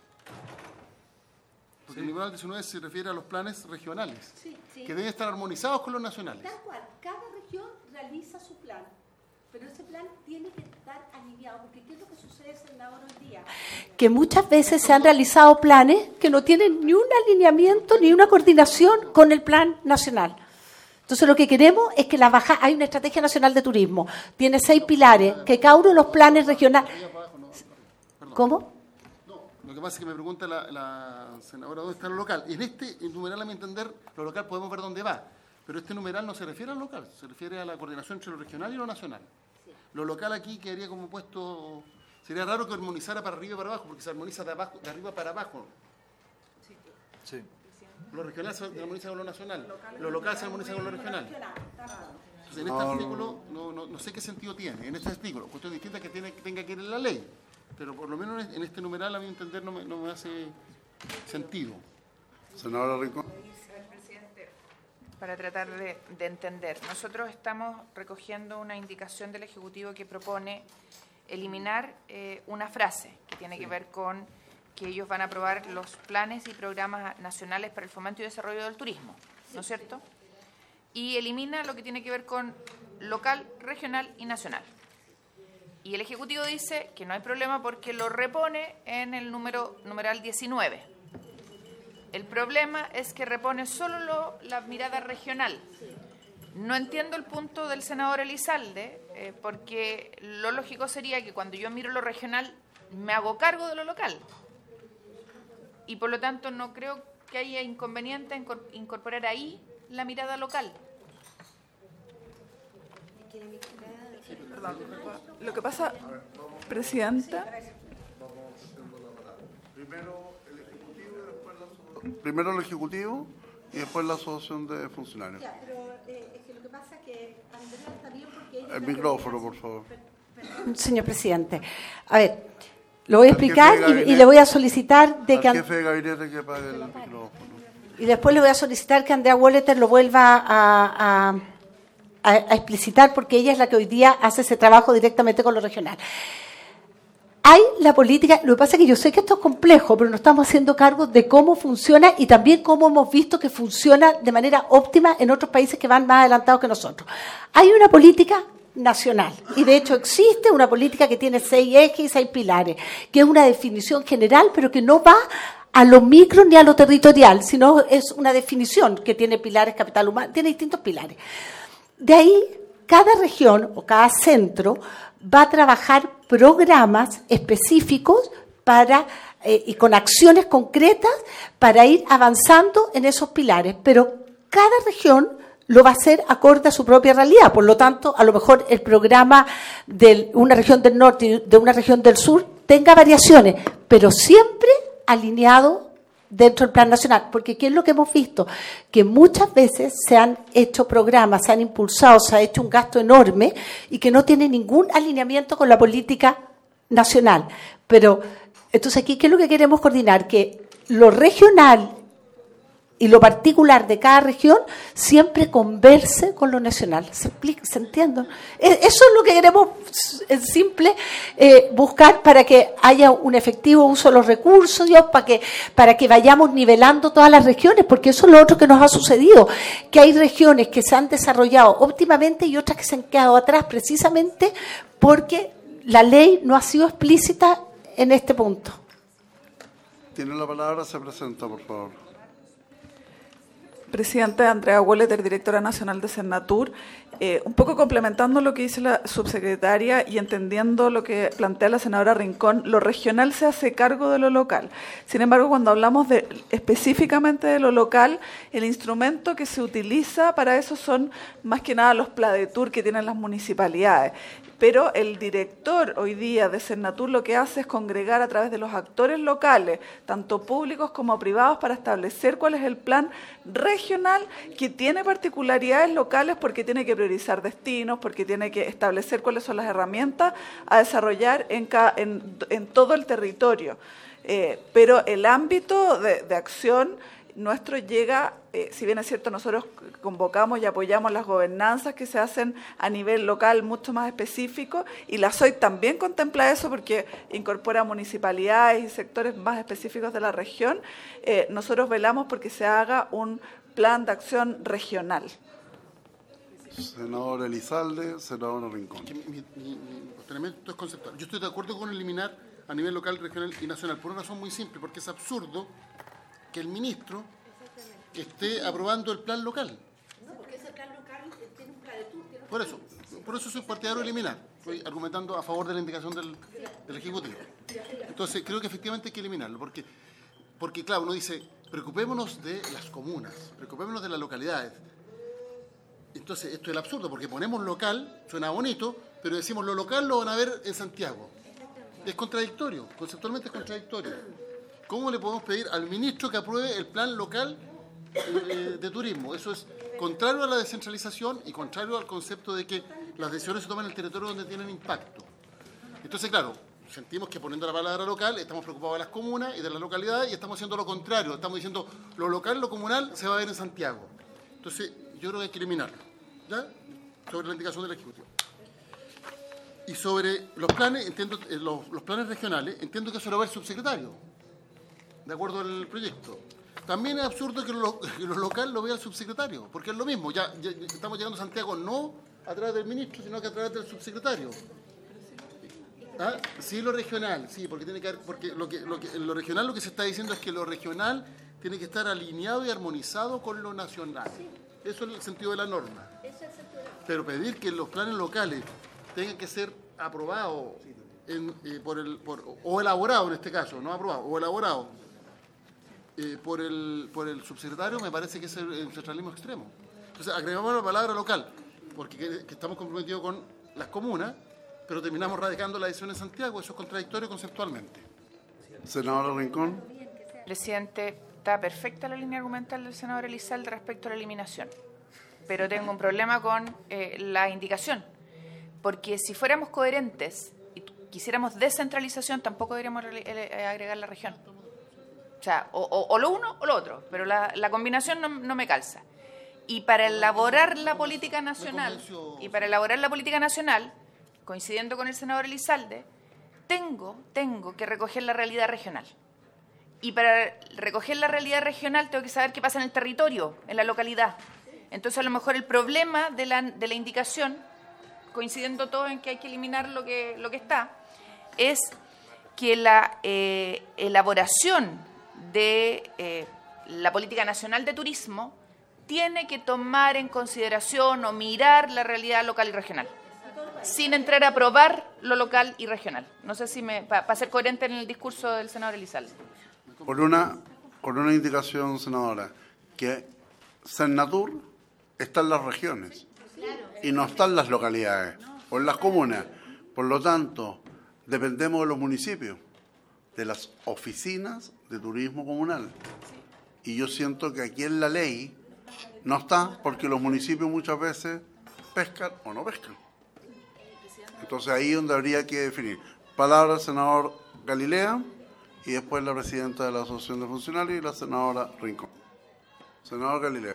Porque el numeral 19 se refiere a los planes regionales, que deben estar armonizados con los nacionales. Tal cual, cada región realiza su plan, pero ese plan tiene que estar alineado, porque ¿qué es lo que sucede, senador, hoy día? Que muchas veces se han realizado planes que no tienen ni un alineamiento ni una coordinación con el plan nacional. Entonces, lo que queremos es que hay una estrategia nacional de turismo, tiene 6 pilares, que cada uno de los planes regionales... ¿Cómo? Lo que pasa es que me pregunta la senadora dónde está lo local. En este numeral, a mi entender, lo local podemos ver dónde va. Pero este numeral no se refiere al local, se refiere a la coordinación entre lo regional y lo nacional. Lo local aquí quedaría como puesto... Sería raro que armonizara para arriba y para abajo, porque se armoniza de arriba para abajo. Sí. Lo regional se armoniza con lo nacional, lo local se armoniza con lo regional. Entonces, en este artículo, no sé qué sentido tiene. En este artículo, cuestión distinta que tenga que ir en la ley. Pero por lo menos en este numeral, a mi entender, no me hace sentido. Senadora Rincón. Presidente, para tratar de entender, nosotros estamos recogiendo una indicación del Ejecutivo que propone eliminar una frase que tiene que ver con que ellos van a aprobar los planes y programas nacionales para el fomento y desarrollo del turismo, ¿no es cierto? Y elimina lo que tiene que ver con local, regional y nacional. Y el Ejecutivo dice que no hay problema porque lo repone en el numeral 19. El problema es que repone solo la mirada regional. No entiendo el punto del senador Elizalde, porque lo lógico sería que cuando yo miro lo regional me hago cargo de lo local. Y por lo tanto no creo que haya inconveniente en incorporar ahí la mirada local. Perdón, lo que pasa, Presidenta. Primero el Ejecutivo y después la Asociación de Funcionarios. Pero es que lo que pasa es que Andrea está bien porque ella... El micrófono, por favor. Señor presidente, a ver, lo voy a explicar y le voy a solicitar de que... Al jefe de gabinete que apague el micrófono. Y después le voy a solicitar que Andrea Walleter lo vuelva a explicitar, porque ella es la que hoy día hace ese trabajo directamente con lo regional. Hay la política, lo que pasa es que yo sé que esto es complejo, pero nos estamos haciendo cargo de cómo funciona y también cómo hemos visto que funciona de manera óptima en otros países que van más adelantados que nosotros. Hay una política nacional, y de hecho existe una política que tiene 6 ejes y 6 pilares, que es una definición general, pero que no va a lo micro ni a lo territorial, sino es una definición que tiene pilares, capital humano, tiene distintos pilares. De ahí, cada región o cada centro va a trabajar programas específicos y con acciones concretas para ir avanzando en esos pilares, pero cada región lo va a hacer acorde a su propia realidad. Por lo tanto, a lo mejor el programa de una región del norte y de una región del sur tenga variaciones, pero siempre alineado dentro del plan nacional, porque ¿qué es lo que hemos visto? Que muchas veces se han hecho programas, se han impulsado, se ha hecho un gasto enorme y que no tiene ningún alineamiento con la política nacional. Pero, entonces aquí, ¿qué es lo que queremos coordinar? Que lo regional y lo particular de cada región siempre converse con lo nacional. ¿Se entiende? Eso es lo que queremos, en simple, buscar para que haya un efectivo uso de los recursos, para que vayamos nivelando todas las regiones, porque eso es lo otro que nos ha sucedido, que hay regiones que se han desarrollado óptimamente y otras que se han quedado atrás precisamente porque la ley no ha sido explícita en este punto. Tiene la palabra, se presenta, por favor. Presidenta Andrea Walleter, directora nacional de Senatur, un poco complementando lo que dice la subsecretaria y entendiendo lo que plantea la senadora Rincón, lo regional se hace cargo de lo local. Sin embargo, cuando hablamos específicamente de lo local, el instrumento que se utiliza para eso son más que nada los PLADETUR que tienen las municipalidades. Pero el director hoy día de Senatur lo que hace es congregar a través de los actores locales, tanto públicos como privados, para establecer cuál es el plan regional que tiene particularidades locales porque tiene que priorizar destinos, porque tiene que establecer cuáles son las herramientas a desarrollar en todo el territorio. Pero el ámbito de acción nuestro llega, si bien es cierto, nosotros convocamos y apoyamos las gobernanzas que se hacen a nivel local mucho más específico, y la SOI también contempla eso porque incorpora municipalidades y sectores más específicos de la región. Nosotros velamos porque se haga un plan de acción regional. Senador Elizalde, senador Rincón. Mi cuestionamiento es conceptual. Yo estoy de acuerdo con eliminar a nivel local, regional y nacional, por una razón muy simple, porque es absurdo que el ministro esté aprobando el plan local. No, porque ese plan local tiene un PLADETUR. Por eso soy partidario de eliminar. Estoy argumentando a favor de la indicación del Ejecutivo. Entonces, creo que efectivamente hay que eliminarlo, porque claro, uno dice, preocupémonos de las comunas, preocupémonos de las localidades. Entonces, esto es el absurdo, porque ponemos local, suena bonito, pero decimos lo local lo van a ver en Santiago. Es contradictorio, conceptualmente es contradictorio. ¿Cómo le podemos pedir al ministro que apruebe el plan local de turismo? Eso es contrario a la descentralización y contrario al concepto de que las decisiones se toman en el territorio donde tienen impacto. Entonces, claro, sentimos que poniendo la palabra local estamos preocupados de las comunas y de las localidades y estamos haciendo lo contrario. Estamos diciendo lo local, lo comunal se va a ver en Santiago. Entonces, yo creo que hay que eliminarlo, ¿ya? Sobre la indicación del Ejecutivo. Y sobre los planes, entiendo los planes regionales, entiendo que eso lo va el subsecretario, de acuerdo al proyecto. También es absurdo que lo local lo vea el subsecretario, porque es lo mismo. Ya estamos llegando a Santiago no a través del ministro, sino que a través del subsecretario. ¿Ah? Sí, lo regional, sí, porque tiene que haber, porque lo regional lo que se está diciendo es que lo regional tiene que estar alineado y armonizado con lo nacional. Eso es el sentido de la norma. Pero pedir que los planes locales tengan que ser aprobados o elaborados en este caso, no aprobados, o elaborados por el subsecretario, me parece que es el centralismo extremo. Entonces agregamos la palabra local, porque que estamos comprometidos con las comunas, pero terminamos radicando la decisión en Santiago. Eso es contradictorio conceptualmente. Senadora Rincón. Presidente, está perfecta la línea argumental del senador Elizalde respecto a la eliminación, pero tengo un problema con la indicación, porque si fuéramos coherentes y quisiéramos descentralización, tampoco deberíamos agregar la región. O sea, o lo uno o lo otro, pero la combinación no me calza. Y para elaborar la política nacional, coincidiendo con el senador Elizalde, tengo que recoger la realidad regional. Y para recoger la realidad regional tengo que saber qué pasa en el territorio, en la localidad. Entonces, a lo mejor el problema de la indicación, coincidiendo todo en que hay que eliminar lo que está, es que la elaboración de la política nacional de turismo tiene que tomar en consideración o mirar la realidad local y regional, sin entrar a aprobar lo local y regional. No sé si para ser coherente en el discurso del senador Elizalde. Con una indicación, senadora, que Sennatur está en las regiones y no está en las localidades o en las comunas. Por lo tanto, dependemos de los municipios, de las oficinas de turismo comunal. Y yo siento que aquí en la ley no está, porque los municipios muchas veces pescan o no pescan. Entonces ahí es donde habría que definir. Palabra al senador Galilea y después la presidenta de la Asociación de Funcionarios y la senadora Rincón. Senador Galilea.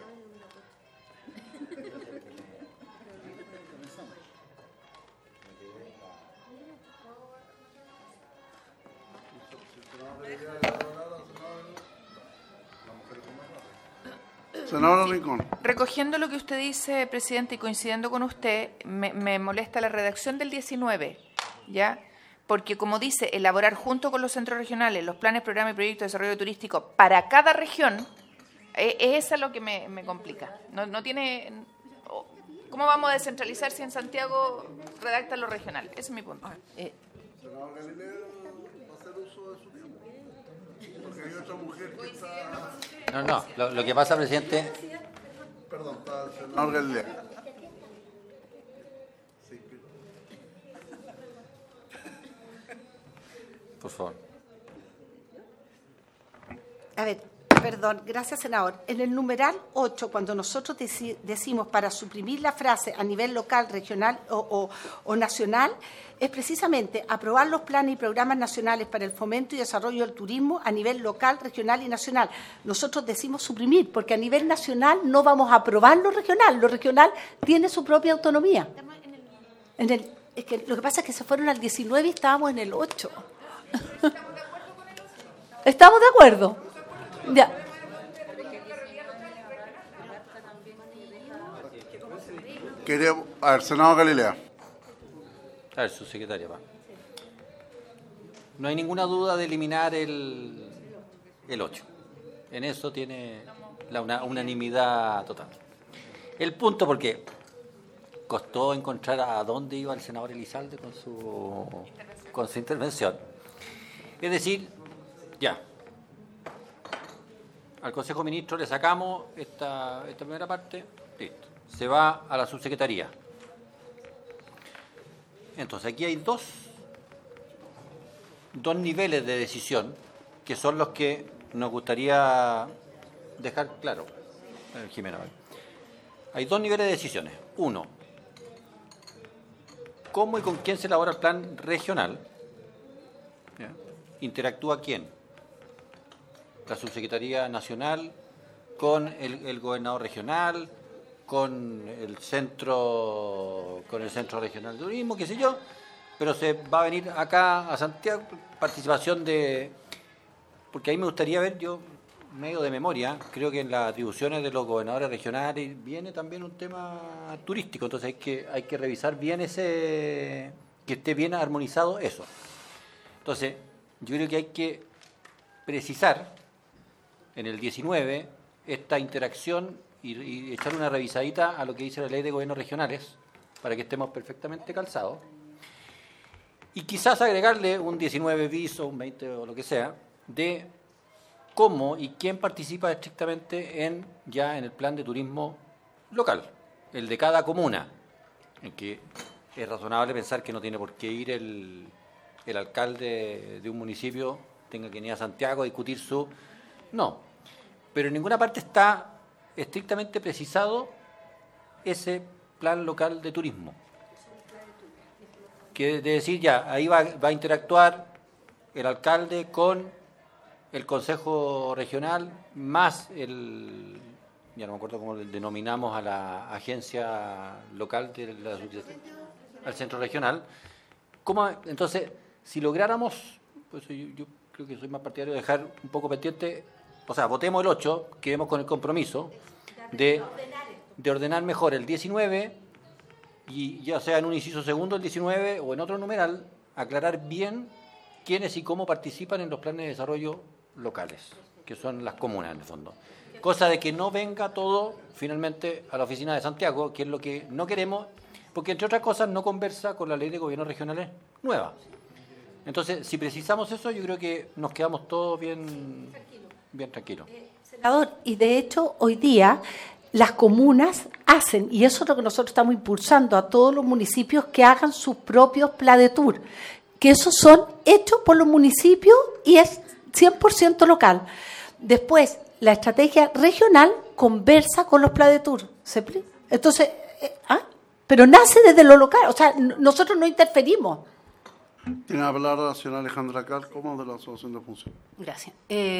Senadora Rincón. Recogiendo lo que usted dice, presidente, y coincidiendo con usted, me molesta la redacción del 19, ¿ya? Porque, como dice, elaborar junto con los centros regionales los planes, programas y proyectos de desarrollo turístico para cada región, es eso lo que me complica. No tiene... ¿Cómo vamos a descentralizar si en Santiago redactan lo regional? Ese es mi punto. Senador Galilea va a hacer uso de su tiempo. Porque hay otra mujer que está... No, lo que pasa, presidente... Perdón, está el senador Galilea. Por favor. A ver, perdón, gracias, senador. En el numeral 8, cuando nosotros decimos para suprimir la frase a nivel local, regional o nacional, es precisamente aprobar los planes y programas nacionales para el fomento y desarrollo del turismo a nivel local, regional y nacional. Nosotros decimos suprimir, porque a nivel nacional no vamos a aprobar lo regional tiene su propia autonomía. Es que lo que pasa es que se fueron al 19 y estábamos en el 8. ¿Estamos de acuerdo? Ya. A ver, senador Galilea. A ver, su secretaria, va. No hay ninguna duda de eliminar el 8. En eso tiene una unanimidad total. El punto, porque costó encontrar a dónde iba el senador Elizalde con su intervención. Es decir, ya, al Consejo de Ministros le sacamos esta primera parte, listo, se va a la subsecretaría. Entonces aquí hay dos niveles de decisión que son los que nos gustaría dejar claro, Jimena. Hay dos niveles de decisiones. Uno, cómo y con quién se elabora el plan regional. ¿Ya? ¿Interactúa quién? La Subsecretaría Nacional con el gobernador regional, con el centro regional de turismo, qué sé yo, pero se va a venir acá a Santiago, participación porque ahí me gustaría ver, yo medio de memoria, creo que en las atribuciones de los gobernadores regionales viene también un tema turístico, entonces hay que revisar bien que esté bien armonizado eso. Entonces, yo creo que hay que precisar en el 19 esta interacción y echar una revisadita a lo que dice la Ley de Gobiernos Regionales para que estemos perfectamente calzados. Y quizás agregarle un 19 bis o un 20 o lo que sea de cómo y quién participa estrictamente ya en el plan de turismo local, el de cada comuna, en que es razonable pensar que no tiene por qué ir el alcalde de un municipio, tenga que ir a Santiago a discutir su... No, pero en ninguna parte está estrictamente precisado ese plan local de turismo. Que de decir ya, ahí va a interactuar el alcalde con el Consejo Regional más ya no me acuerdo cómo denominamos a la agencia local al centro regional. Entonces, si lográramos, pues yo creo que soy más partidario de dejar un poco pendiente, o sea, votemos el 8, quedemos con el compromiso de ordenar mejor el 19 y ya sea en un inciso segundo el 19 o en otro numeral, aclarar bien quiénes y cómo participan en los planes de desarrollo locales, que son las comunas en el fondo. Cosa de que no venga todo finalmente a la oficina de Santiago, que es lo que no queremos, porque entre otras cosas no conversa con la Ley de Gobiernos Regionales nueva. Entonces, si precisamos eso, yo creo que nos quedamos todos bien tranquilos. Senador, y de hecho hoy día las comunas hacen, y eso es lo que nosotros estamos impulsando a todos los municipios que hagan sus propios PLADETUR, que esos son hechos por los municipios y es 100% local. Después, la estrategia regional conversa con los PLADETUR. Entonces, pero nace desde lo local, o sea, nosotros no interferimos. Tiene la palabra la señora Alejandra Cárcamo de la Asociación de Función. Gracias.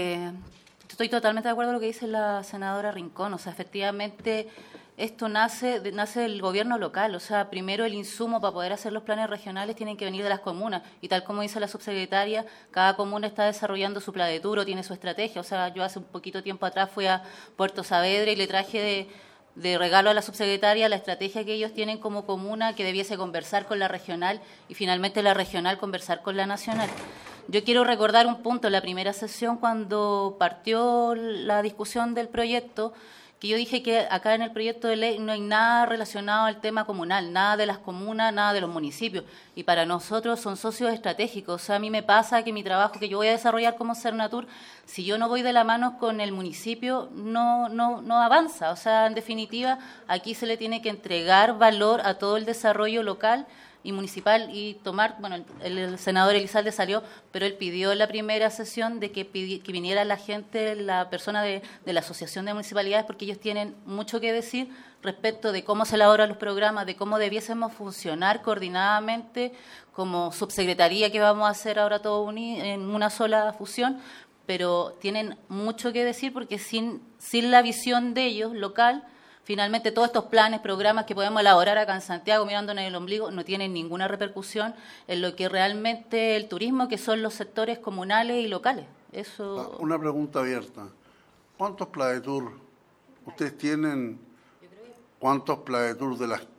Estoy totalmente de acuerdo con lo que dice la senadora Rincón. O sea, efectivamente, esto nace del gobierno local. O sea, primero el insumo para poder hacer los planes regionales tienen que venir de las comunas. Y tal como dice la subsecretaria, cada comuna está desarrollando su PLADETUR o tiene su estrategia. O sea, yo hace un poquito tiempo atrás fui a Puerto Saavedra y le traje de regalo a la subsecretaria la estrategia que ellos tienen como comuna, que debiese conversar con la regional y finalmente la regional conversar con la nacional. Yo quiero recordar un punto en la primera sesión cuando partió la discusión del proyecto, que yo dije que acá en el proyecto de ley no hay nada relacionado al tema comunal, nada de las comunas, nada de los municipios, y para nosotros son socios estratégicos. O sea, a mí me pasa que mi trabajo que yo voy a desarrollar como Cernatur, si yo no voy de la mano con el municipio, no avanza. O sea, en definitiva, aquí se le tiene que entregar valor a todo el desarrollo local y municipal y tomar, bueno, el senador Elizalde salió, pero él pidió en la primera sesión de que viniera la gente, la persona de la Asociación de Municipalidades, porque ellos tienen mucho que decir respecto de cómo se elaboran los programas, de cómo debiésemos funcionar coordinadamente como subsecretaría que vamos a hacer ahora todo en una sola fusión, pero tienen mucho que decir porque sin la visión de ellos local, finalmente todos estos planes, programas que podemos elaborar acá en Santiago mirándonos en el ombligo no tienen ninguna repercusión en lo que realmente el turismo, que son los sectores comunales y locales. Eso. Una pregunta abierta. ¿Cuántos PLADETUR ustedes tienen? ¿Cuántos PLADETUR de las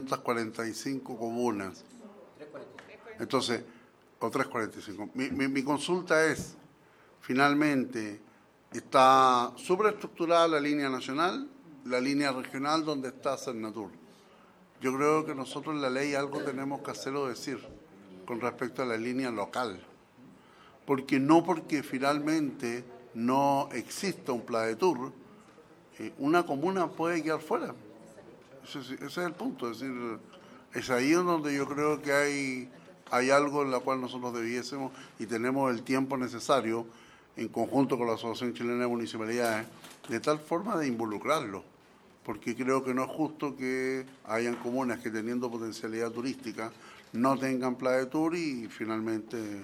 545 comunas? 345. Entonces, o 345. Mi consulta es, finalmente, ¿está superestructurada la línea nacional? La línea regional donde está Cernatur. Yo creo que nosotros en la ley algo tenemos que hacer o decir con respecto a la línea local. Porque finalmente no exista un PLADETUR, una comuna puede quedar fuera. Ese es el punto. Es decir, es ahí donde yo creo que hay algo en la cual nosotros debiésemos y tenemos el tiempo necesario en conjunto con la Asociación Chilena de Municipalidades, de tal forma de involucrarlo. Porque creo que no es justo que hayan comunas que teniendo potencialidad turística no tengan PLADETUR y finalmente...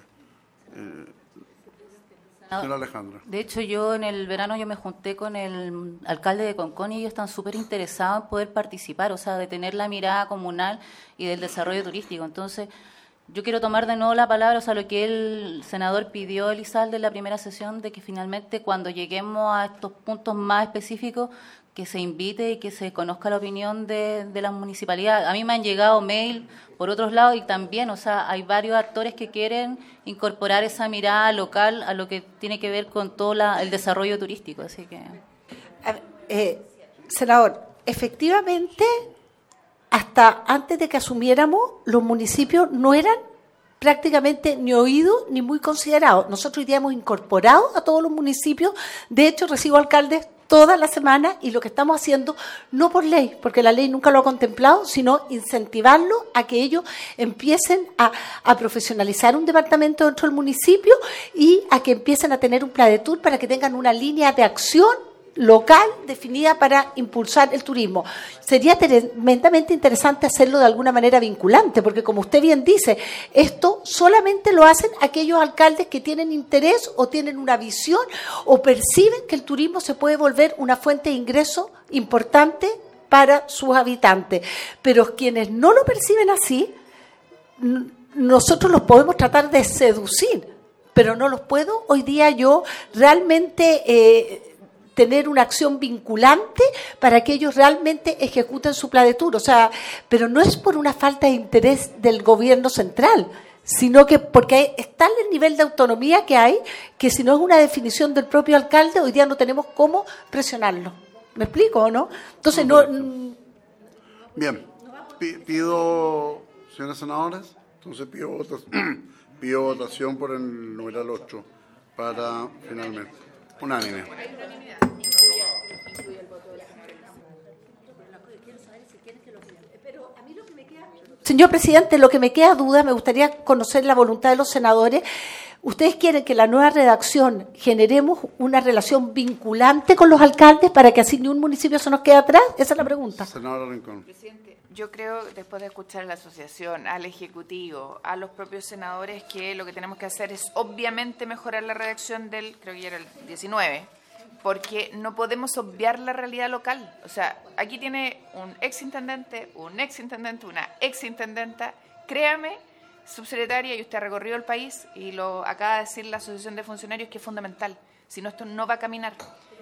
señora Alejandra. De hecho, yo en el verano me junté con el alcalde de Concón y ellos están súper interesados en poder participar, o sea, de tener la mirada comunal y del desarrollo turístico. Entonces, Yo quiero tomar de nuevo la palabra, o sea, lo que el senador pidió, Elizalde, en la primera sesión, de que finalmente cuando lleguemos a estos puntos más específicos, que se invite y que se conozca la opinión de la municipalidad. A mí me han llegado mail por otros lados y también, o sea, hay varios actores que quieren incorporar esa mirada local a lo que tiene que ver con todo el desarrollo turístico, así que... Senador, efectivamente, hasta antes de que asumiéramos, los municipios no eran prácticamente ni oídos ni muy considerados. Nosotros hoy día hemos incorporado a todos los municipios. De hecho, recibo alcaldes toda la semana y lo que estamos haciendo, no por ley, porque la ley nunca lo ha contemplado, sino incentivarlos a que ellos empiecen a profesionalizar un departamento dentro del municipio y a que empiecen a tener un PLADETUR para que tengan una línea de acción local definida para impulsar el turismo. Sería tremendamente interesante hacerlo de alguna manera vinculante, porque como usted bien dice, esto solamente lo hacen aquellos alcaldes que tienen interés o tienen una visión o perciben que el turismo se puede volver una fuente de ingreso importante para sus habitantes. Pero quienes no lo perciben así, nosotros los podemos tratar de seducir, pero no los puedo hoy día yo realmente tener una acción vinculante para que ellos realmente ejecuten su PLADETUR. O sea, pero no es por una falta de interés del gobierno central, sino que porque está el nivel de autonomía que hay, que si no es una definición del propio alcalde, hoy día no tenemos cómo presionarlo. ¿Me explico o no? Entonces, no... Bien, pido, señores senadores, entonces pido votación por el numeral 8 para finalmente. Unánime. Señor presidente, lo que me queda duda, me gustaría conocer la voluntad de los senadores. ¿Ustedes quieren que la nueva redacción generemos una relación vinculante con los alcaldes para que así ni un municipio se nos quede atrás? Esa es la pregunta. Senadora Rincón. Presidente, yo creo, después de escuchar a la asociación, al Ejecutivo, a los propios senadores, que lo que tenemos que hacer es obviamente mejorar la redacción del, creo que ya era el 19, porque no podemos obviar la realidad local. O sea, aquí tiene un exintendente, una exintendenta, créame, subsecretaria, y usted ha recorrido el país y lo acaba de decir la Asociación de Funcionarios, que es fundamental. Si no, esto no va a caminar.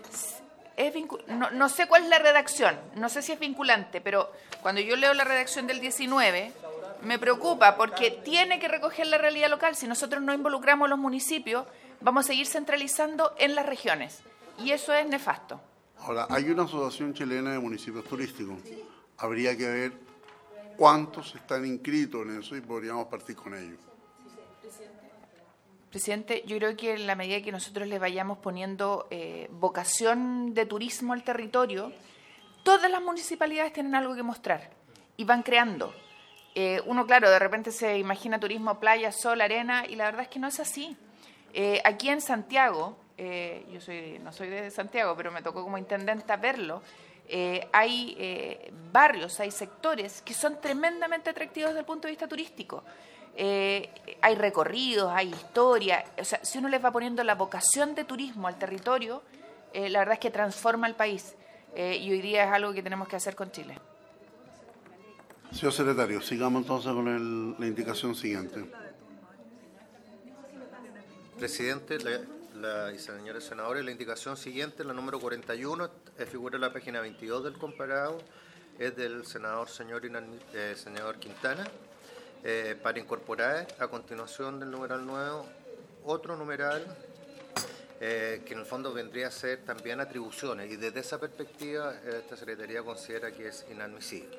No sé cuál es la redacción, no sé si es vinculante, pero cuando yo leo la redacción del 19, me preocupa porque tiene que recoger la realidad local. Si nosotros no involucramos a los municipios, vamos a seguir centralizando en las regiones. Y eso es nefasto. Ahora, hay una asociación chilena de municipios turísticos. Habría que ver cuántos están inscritos en eso y podríamos partir con ellos. Presidente, yo creo que en la medida que nosotros le vayamos poniendo vocación de turismo al territorio, todas las municipalidades tienen algo que mostrar y van creando. Uno, claro, de repente se imagina turismo, playa, sol, arena, y la verdad es que no es así. Aquí en Santiago, yo no soy de Santiago, pero me tocó como intendenta verlo, hay barrios, hay sectores que son tremendamente atractivos desde el punto de vista turístico. Hay recorridos, hay historia. O sea, si uno les va poniendo la vocación de turismo al territorio, la verdad es que transforma el país. Y hoy día es algo que tenemos que hacer con Chile. Señor secretario, sigamos entonces con la indicación siguiente. Presidente, y señores senadores, la indicación siguiente, la número 41, figura en la página 22 del comparado, es del senador señor Quintana, para incorporar a continuación del numeral 9 otro numeral que en el fondo vendría a ser también atribuciones, y desde esa perspectiva esta Secretaría considera que es inadmisible.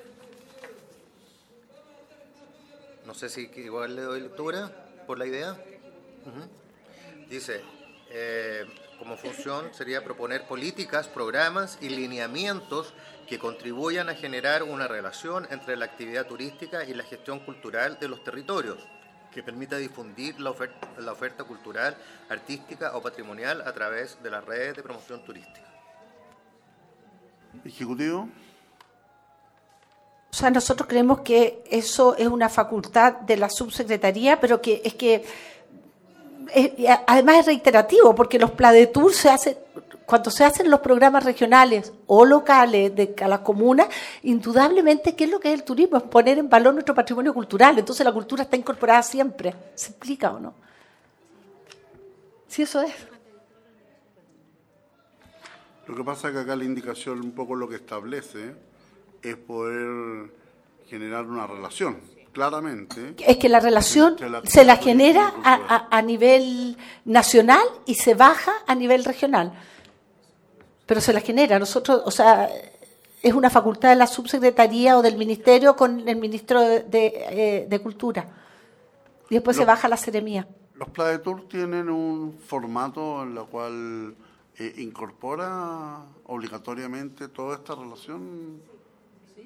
No sé si igual le doy lectura por la idea. Dice, como función sería proponer políticas, programas y lineamientos que contribuyan a generar una relación entre la actividad turística y la gestión cultural de los territorios, que permita difundir la oferta cultural, artística o patrimonial a través de las redes de promoción turística. Ejecutivo. O sea, nosotros creemos que eso es una facultad de la subsecretaría, pero además es reiterativo, porque los PLADETUR se hacen cuando se hacen los programas regionales o locales de cada comuna, indudablemente, ¿qué es lo que es el turismo? Es poner en valor nuestro patrimonio cultural. Entonces la cultura está incorporada siempre. ¿Se explica o no? Sí, eso es. Lo que pasa es que acá la indicación un poco lo que establece es poder generar una relación, claramente. Es que la relación se la genera a nivel nacional y se baja a nivel regional. Pero se la genera. Nosotros, o sea, es una facultad de la subsecretaría o del ministerio con el ministro de Cultura. Y después se baja a la seremía. Los Pladetur tienen un formato en el cual incorpora obligatoriamente toda esta relación. Sí.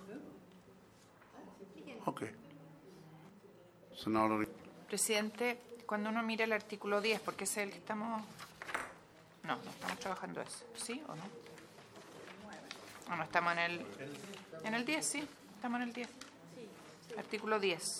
Ok. Senador. Presidente, cuando uno mira el artículo 10, porque es el que estamos... No estamos trabajando eso. ¿Sí o no? No, estamos en el 10, sí. Estamos en el 10. Artículo 10.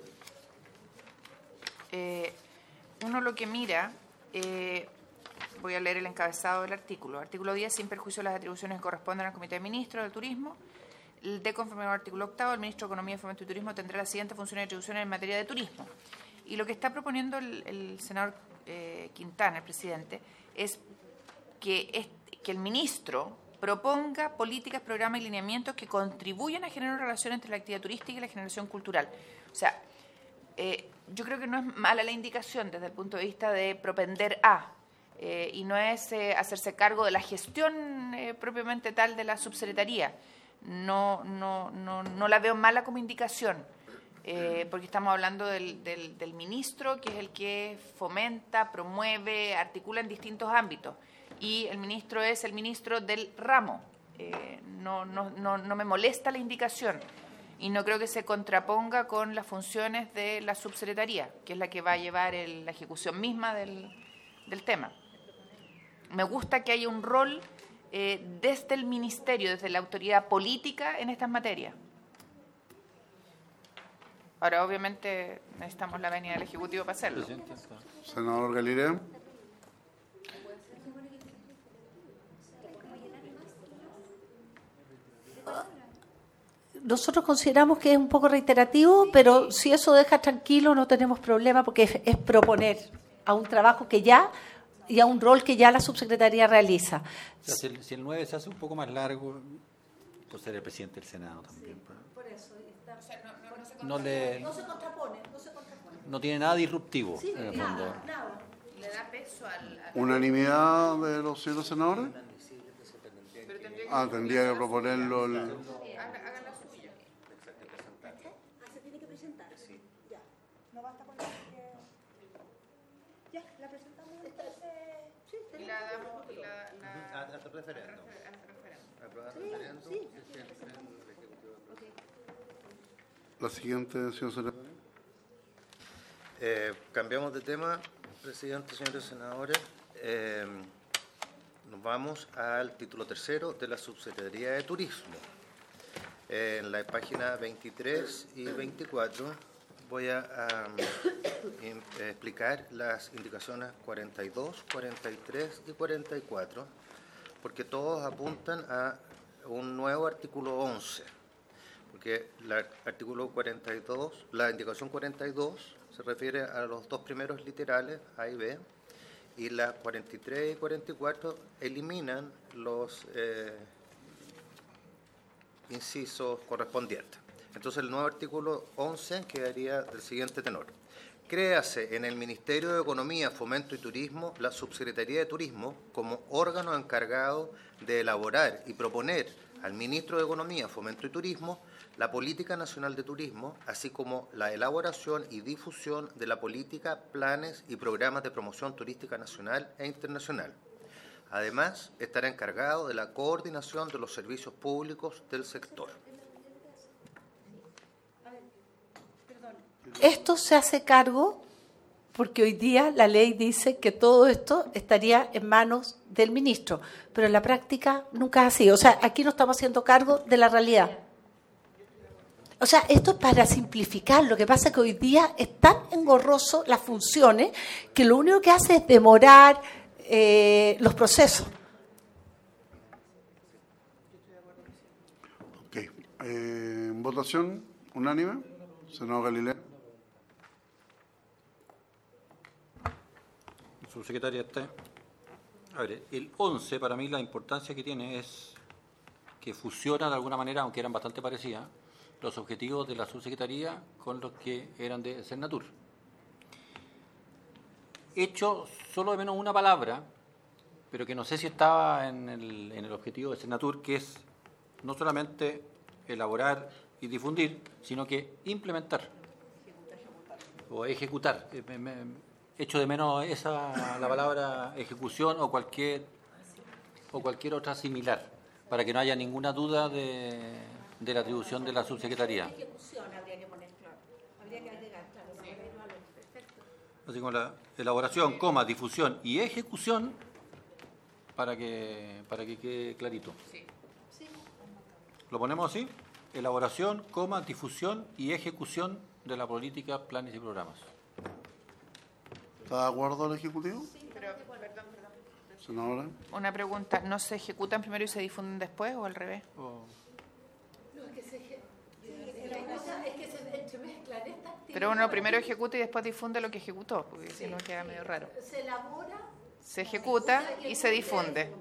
Uno lo que mira, voy a leer el encabezado del artículo. Artículo 10, sin perjuicio de las atribuciones que corresponden al Comité de Ministros del Turismo. De conformidad al artículo 8, el Ministro de Economía, Fomento y Turismo tendrá las siguientes funciones y atribuciones en materia de turismo. Y lo que está proponiendo el senador Quintana, el presidente, es que el ministro proponga políticas, programas y lineamientos que contribuyan a generar una relación entre la actividad turística y la generación cultural. O sea, yo creo que no es mala la indicación desde el punto de vista de propender a, y no es hacerse cargo de la gestión propiamente tal de la subsecretaría. No la veo mala como indicación, porque estamos hablando del ministro, que es el que fomenta, promueve, articula en distintos ámbitos, y el ministro es el ministro del ramo. No me molesta la indicación, y no creo que se contraponga con las funciones de la subsecretaría, que es la que va a llevar la ejecución misma del tema. Me gusta que haya un rol desde el ministerio, desde la autoridad política en estas materias. Ahora, obviamente, necesitamos la venia del Ejecutivo para hacerlo. Senador Galilea. Nosotros consideramos que es un poco reiterativo, pero si eso deja tranquilo no tenemos problema, porque es proponer a un trabajo que ya y a un rol que ya la subsecretaría realiza. O sea, si el 9 se hace un poco más largo, pues ser el presidente del Senado también. Por eso no se contrapone. No tiene nada disruptivo, sí, en el fondo. Nada. Le da peso ¿Unanimidad de los señores senadores? Tendría que proponerlo el... La siguiente, señor senador. Cambiamos de tema, presidente, señores senadores. Nos vamos al título tercero de la Subsecretaría de Turismo. En la página 23 y 24 voy a explicar las indicaciones 42, 43 y 44, porque todos apuntan a un nuevo artículo 11. Porque artículo 42, la indicación 42 se refiere a los dos primeros literales, A y B, y las 43 y 44 eliminan los incisos correspondientes. Entonces el nuevo artículo 11 quedaría del siguiente tenor. Créase en el Ministerio de Economía, Fomento y Turismo la Subsecretaría de Turismo como órgano encargado de elaborar y proponer al Ministro de Economía, Fomento y Turismo la Política Nacional de Turismo, así como la elaboración y difusión de la política, planes y programas de promoción turística nacional e internacional. Además, estará encargado de la coordinación de los servicios públicos del sector. Esto se hace cargo porque hoy día la ley dice que todo esto estaría en manos del ministro, pero en la práctica nunca es así. O sea, aquí no estamos haciendo cargo de la realidad. O sea, esto es para simplificar. Lo que pasa es que hoy día es tan engorroso las funciones que lo único que hace es demorar los procesos. votación? ¿Unánime? Senador Galilea. Subsecretaria, a ver, el 11 para mí la importancia que tiene es que fusiona de alguna manera, aunque eran bastante parecidas, los objetivos de la subsecretaría con los que eran de Cernatur. Hecho solo de menos una palabra, pero que no sé si estaba en el objetivo de Cernatur, que es no solamente elaborar y difundir, sino que implementar o ejecutar. Echo de menos la palabra ejecución o cualquier otra similar, para que no haya ninguna duda de la atribución de la subsecretaría. Ejecución habría que poner, claro. Habría que agregar, claro. Así como la elaboración, difusión y ejecución, para que quede clarito. Sí. ¿Lo ponemos así? Elaboración, difusión y ejecución de la política, planes y programas. ¿Está de acuerdo el Ejecutivo? Sí, pero, perdón. Senadora. Una pregunta, ¿no se ejecutan primero y se difunden después o al revés? Pero uno primero ejecuta y después difunde lo que ejecutó, porque si no queda medio raro. Se elabora, se ejecuta y se difunde.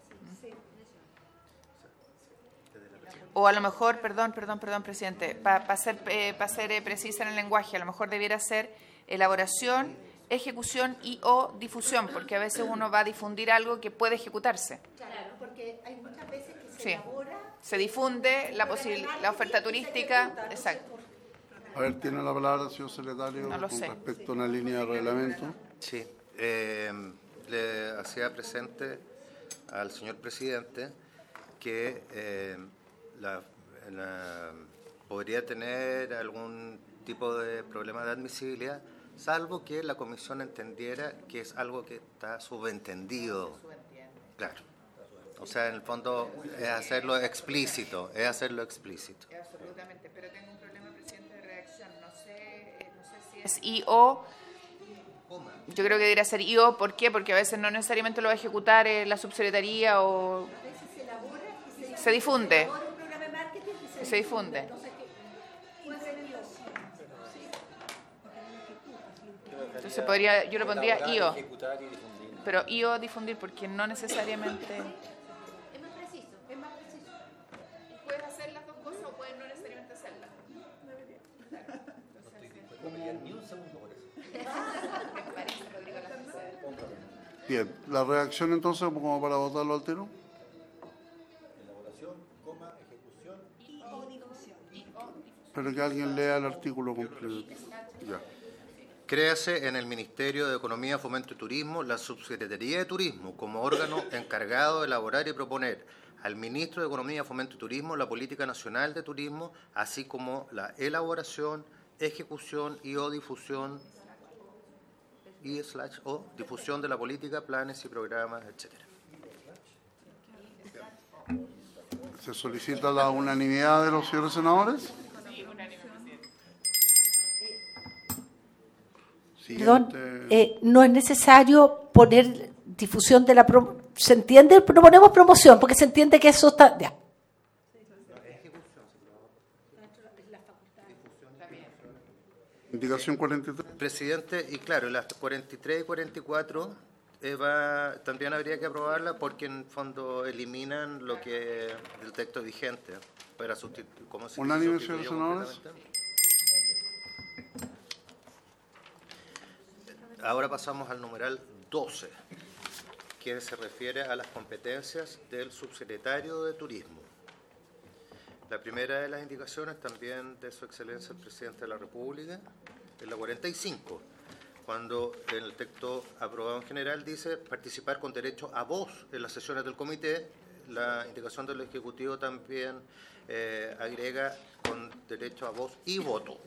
O a lo mejor, perdón, presidente, para ser precisa en el lenguaje, a lo mejor debiera ser elaboración, ejecución y o difusión, porque a veces uno va a difundir algo que puede ejecutarse. Claro, porque hay muchas veces que se Sí. elabora, Se difunde la oferta turística, exacto. A ver, tiene la palabra, señor secretario, No lo con sé. respecto a una línea de reglamento. Sí, le hacía presente al señor presidente que podría tener algún tipo de problema de admisibilidad, salvo que la comisión entendiera que es algo que está subentendido. Claro. O sea, en el fondo es hacerlo explícito. Absolutamente, pero tengo un problema, presidente, de redacción. No sé si es I-O. Yo creo que debería ser I-O. ¿Por qué? Porque a veces no necesariamente lo va a ejecutar la subsecretaría o se difunde. Y se difunde. Entonces yo le pondría I-O. Pero I-O difundir, porque no necesariamente... es más preciso. Puedes hacer las dos cosas o puedes no necesariamente hacerlas. Bien, la reacción entonces, como para votarlo al tiro. Ejecución Pero que alguien lea el artículo completo. Ya. Créase en el Ministerio de Economía, Fomento y Turismo la Subsecretaría de Turismo como órgano encargado de elaborar y proponer al Ministro de Economía, Fomento y Turismo la Política Nacional de Turismo, así como la elaboración, ejecución y o difusión difusión de la política, planes y programas, etc. ¿Se solicita la unanimidad de los señores senadores? Perdón, Siguiente. no es necesario poner difusión de la ¿se entiende? No ponemos promoción porque se entiende que eso está ya. Indicación 43. Presidente, y claro, las 43 y 44 también habría que aprobarla porque en fondo eliminan lo que el texto vigente para sustituir. ¿Cómo se Unánime, sustituyó señores senadores. completamente? Ahora pasamos al numeral 12, que se refiere a las competencias del subsecretario de Turismo. La primera de las indicaciones también de Su Excelencia el Presidente de la República es la 45, cuando en el texto aprobado en general dice participar con derecho a voz en las sesiones del comité. La indicación del Ejecutivo también agrega con derecho a voz y voto.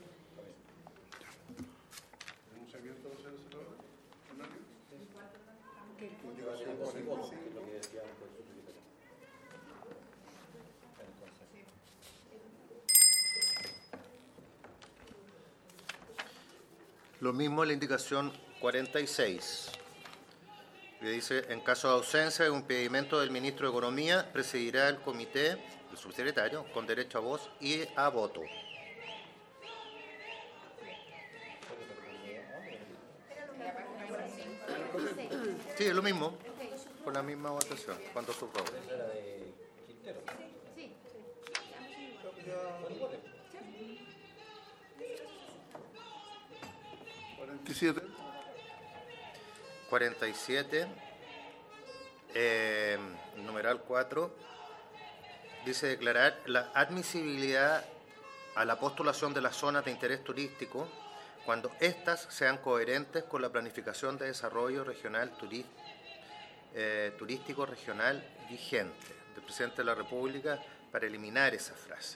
Lo mismo la indicación 46. Le dice, en caso de ausencia de un impedimento del ministro de Economía, presidirá el comité, el subsecretario, con derecho a voz y a voto. Sí, es lo mismo, con la misma votación, cuando subroga. 47, numeral 4, dice declarar la admisibilidad a la postulación de las zonas de interés turístico cuando éstas sean coherentes con la planificación de desarrollo regional turístico regional vigente del presidente de la República, para eliminar esa frase.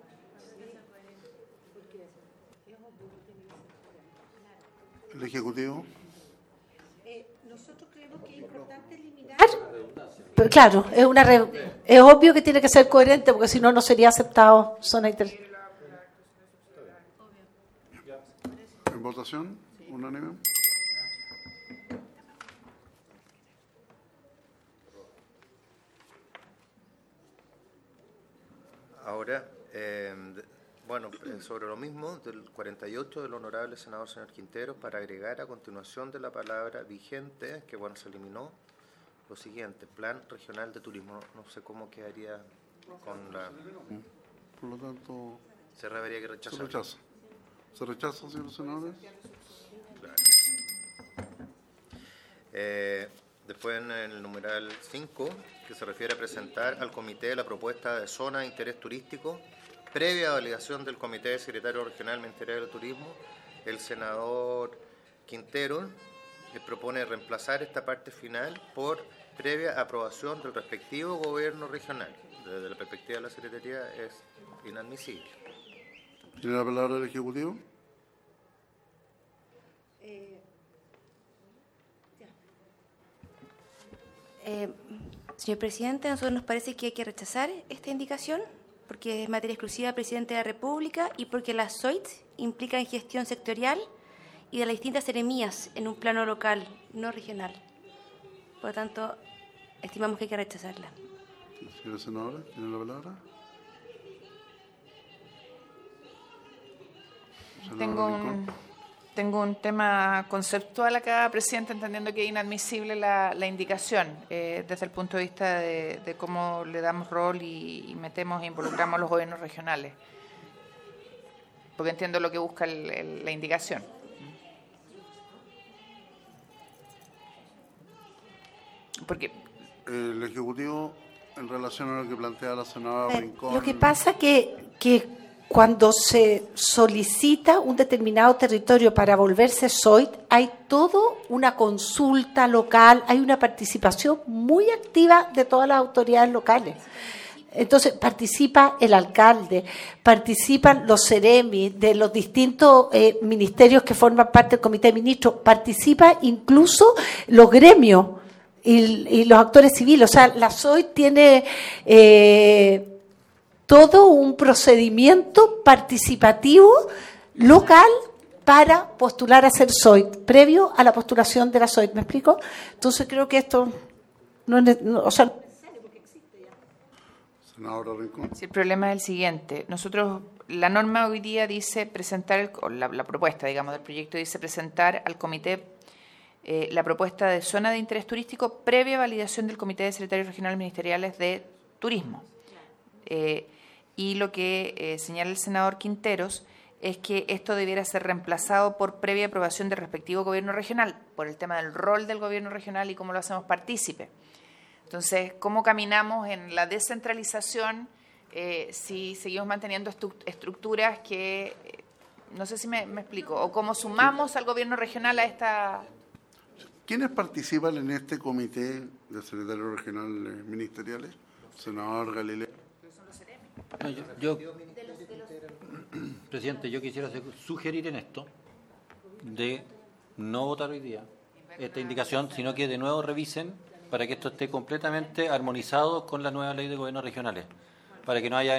El Ejecutivo. Nosotros creemos que es importante eliminar. Pero claro, es obvio que tiene que ser coherente, porque si no, no sería aceptado zona de interés. ¿En votación? ¿Unánime? Ahora, sobre lo mismo, del 48 del honorable senador señor Quinteros, para agregar a continuación de la palabra vigente, que se eliminó, lo siguiente: Plan Regional de Turismo. No sé cómo quedaría con la... Por lo tanto... Se habría que rechazar. Se rechaza. ¿Se rechaza, señores senadores? Claro. Después en el numeral 5, que se refiere a presentar al comité la propuesta de zona de interés turístico, previa validación del comité de secretario regional ministerial de turismo, el senador Quintero propone reemplazar esta parte final por previa aprobación del respectivo gobierno regional. Desde la perspectiva de la Secretaría es inadmisible. ¿Tiene la palabra el Ejecutivo? Señor presidente, a nosotros nos parece que hay que rechazar esta indicación porque es materia exclusiva del presidente de la República y porque las SOIT implican gestión sectorial y de las distintas seremías en un plano local, no regional. Por lo tanto, estimamos que hay que rechazarla. Señora senadora, ¿tiene la palabra? Tengo un tema conceptual acá, presidente, entendiendo que es inadmisible la indicación desde el punto de vista de cómo le damos rol y metemos e involucramos a los gobiernos regionales. Porque entiendo lo que busca la indicación. Porque el Ejecutivo, en relación a lo que plantea la senadora Rincón... Lo que pasa que cuando se solicita un determinado territorio para volverse SOIT, hay toda una consulta local, hay una participación muy activa de todas las autoridades locales. Entonces, participa el alcalde, participan los CEREMI de los distintos ministerios que forman parte del Comité de Ministros, participa incluso los gremios y los actores civiles. O sea, la SOIT tiene... todo un procedimiento participativo local para postular a ser SOIT, previo a la postulación de la SOIT. ¿Me explico? Entonces creo que esto Senadora Rincón. Sí, el problema es el siguiente. Nosotros, la norma hoy día dice presentar, la propuesta, digamos, del proyecto dice presentar al comité la propuesta de zona de interés turístico previa validación del Comité de Secretarios Regionales Ministeriales de Turismo. Y lo que señala el senador Quinteros es que esto debiera ser reemplazado por previa aprobación del respectivo gobierno regional, por el tema del rol del gobierno regional y cómo lo hacemos partícipe. Entonces, ¿cómo caminamos en la descentralización si seguimos manteniendo estructuras que, no sé si me explico, o cómo sumamos al gobierno regional a esta... ¿Quiénes participan en este comité de secretarios regionales ministeriales? Senador Galileo. No, presidente, yo quisiera sugerir en esto de no votar hoy día esta indicación, sino que de nuevo revisen para que esto esté completamente armonizado con la nueva ley de gobiernos regionales, para que no haya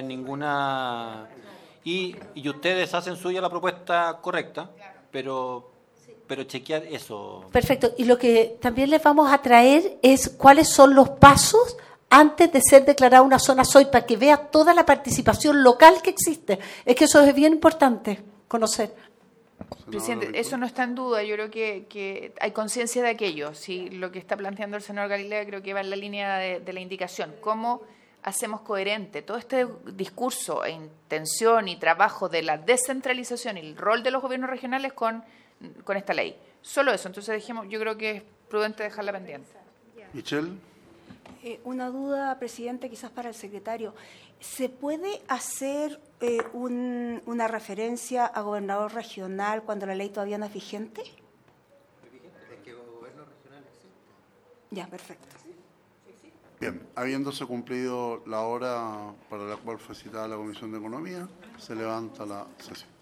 ninguna... Y ustedes hacen suya la propuesta correcta, pero pero chequear eso. Perfecto. Y lo que también les vamos a traer es cuáles son los pasos antes de ser declarada una zona SOI, para que vea toda la participación local que existe. Es que eso es bien importante conocer. Presidente, eso no está en duda. Yo creo que hay conciencia de aquello. Sí, lo que está planteando el senador Galilea creo que va en la línea de la indicación. ¿Cómo hacemos coherente todo este discurso e intención y trabajo de la descentralización y el rol de los gobiernos regionales con esta ley? Solo eso. Entonces, yo creo que es prudente dejarla pendiente. Michelle. Una duda, presidente, quizás para el secretario. ¿Se puede hacer una referencia a gobernador regional cuando la ley todavía no es vigente? Es que gobierno regional existe. Ya, perfecto. Bien, habiéndose cumplido la hora para la cual fue citada la Comisión de Economía, se levanta la sesión.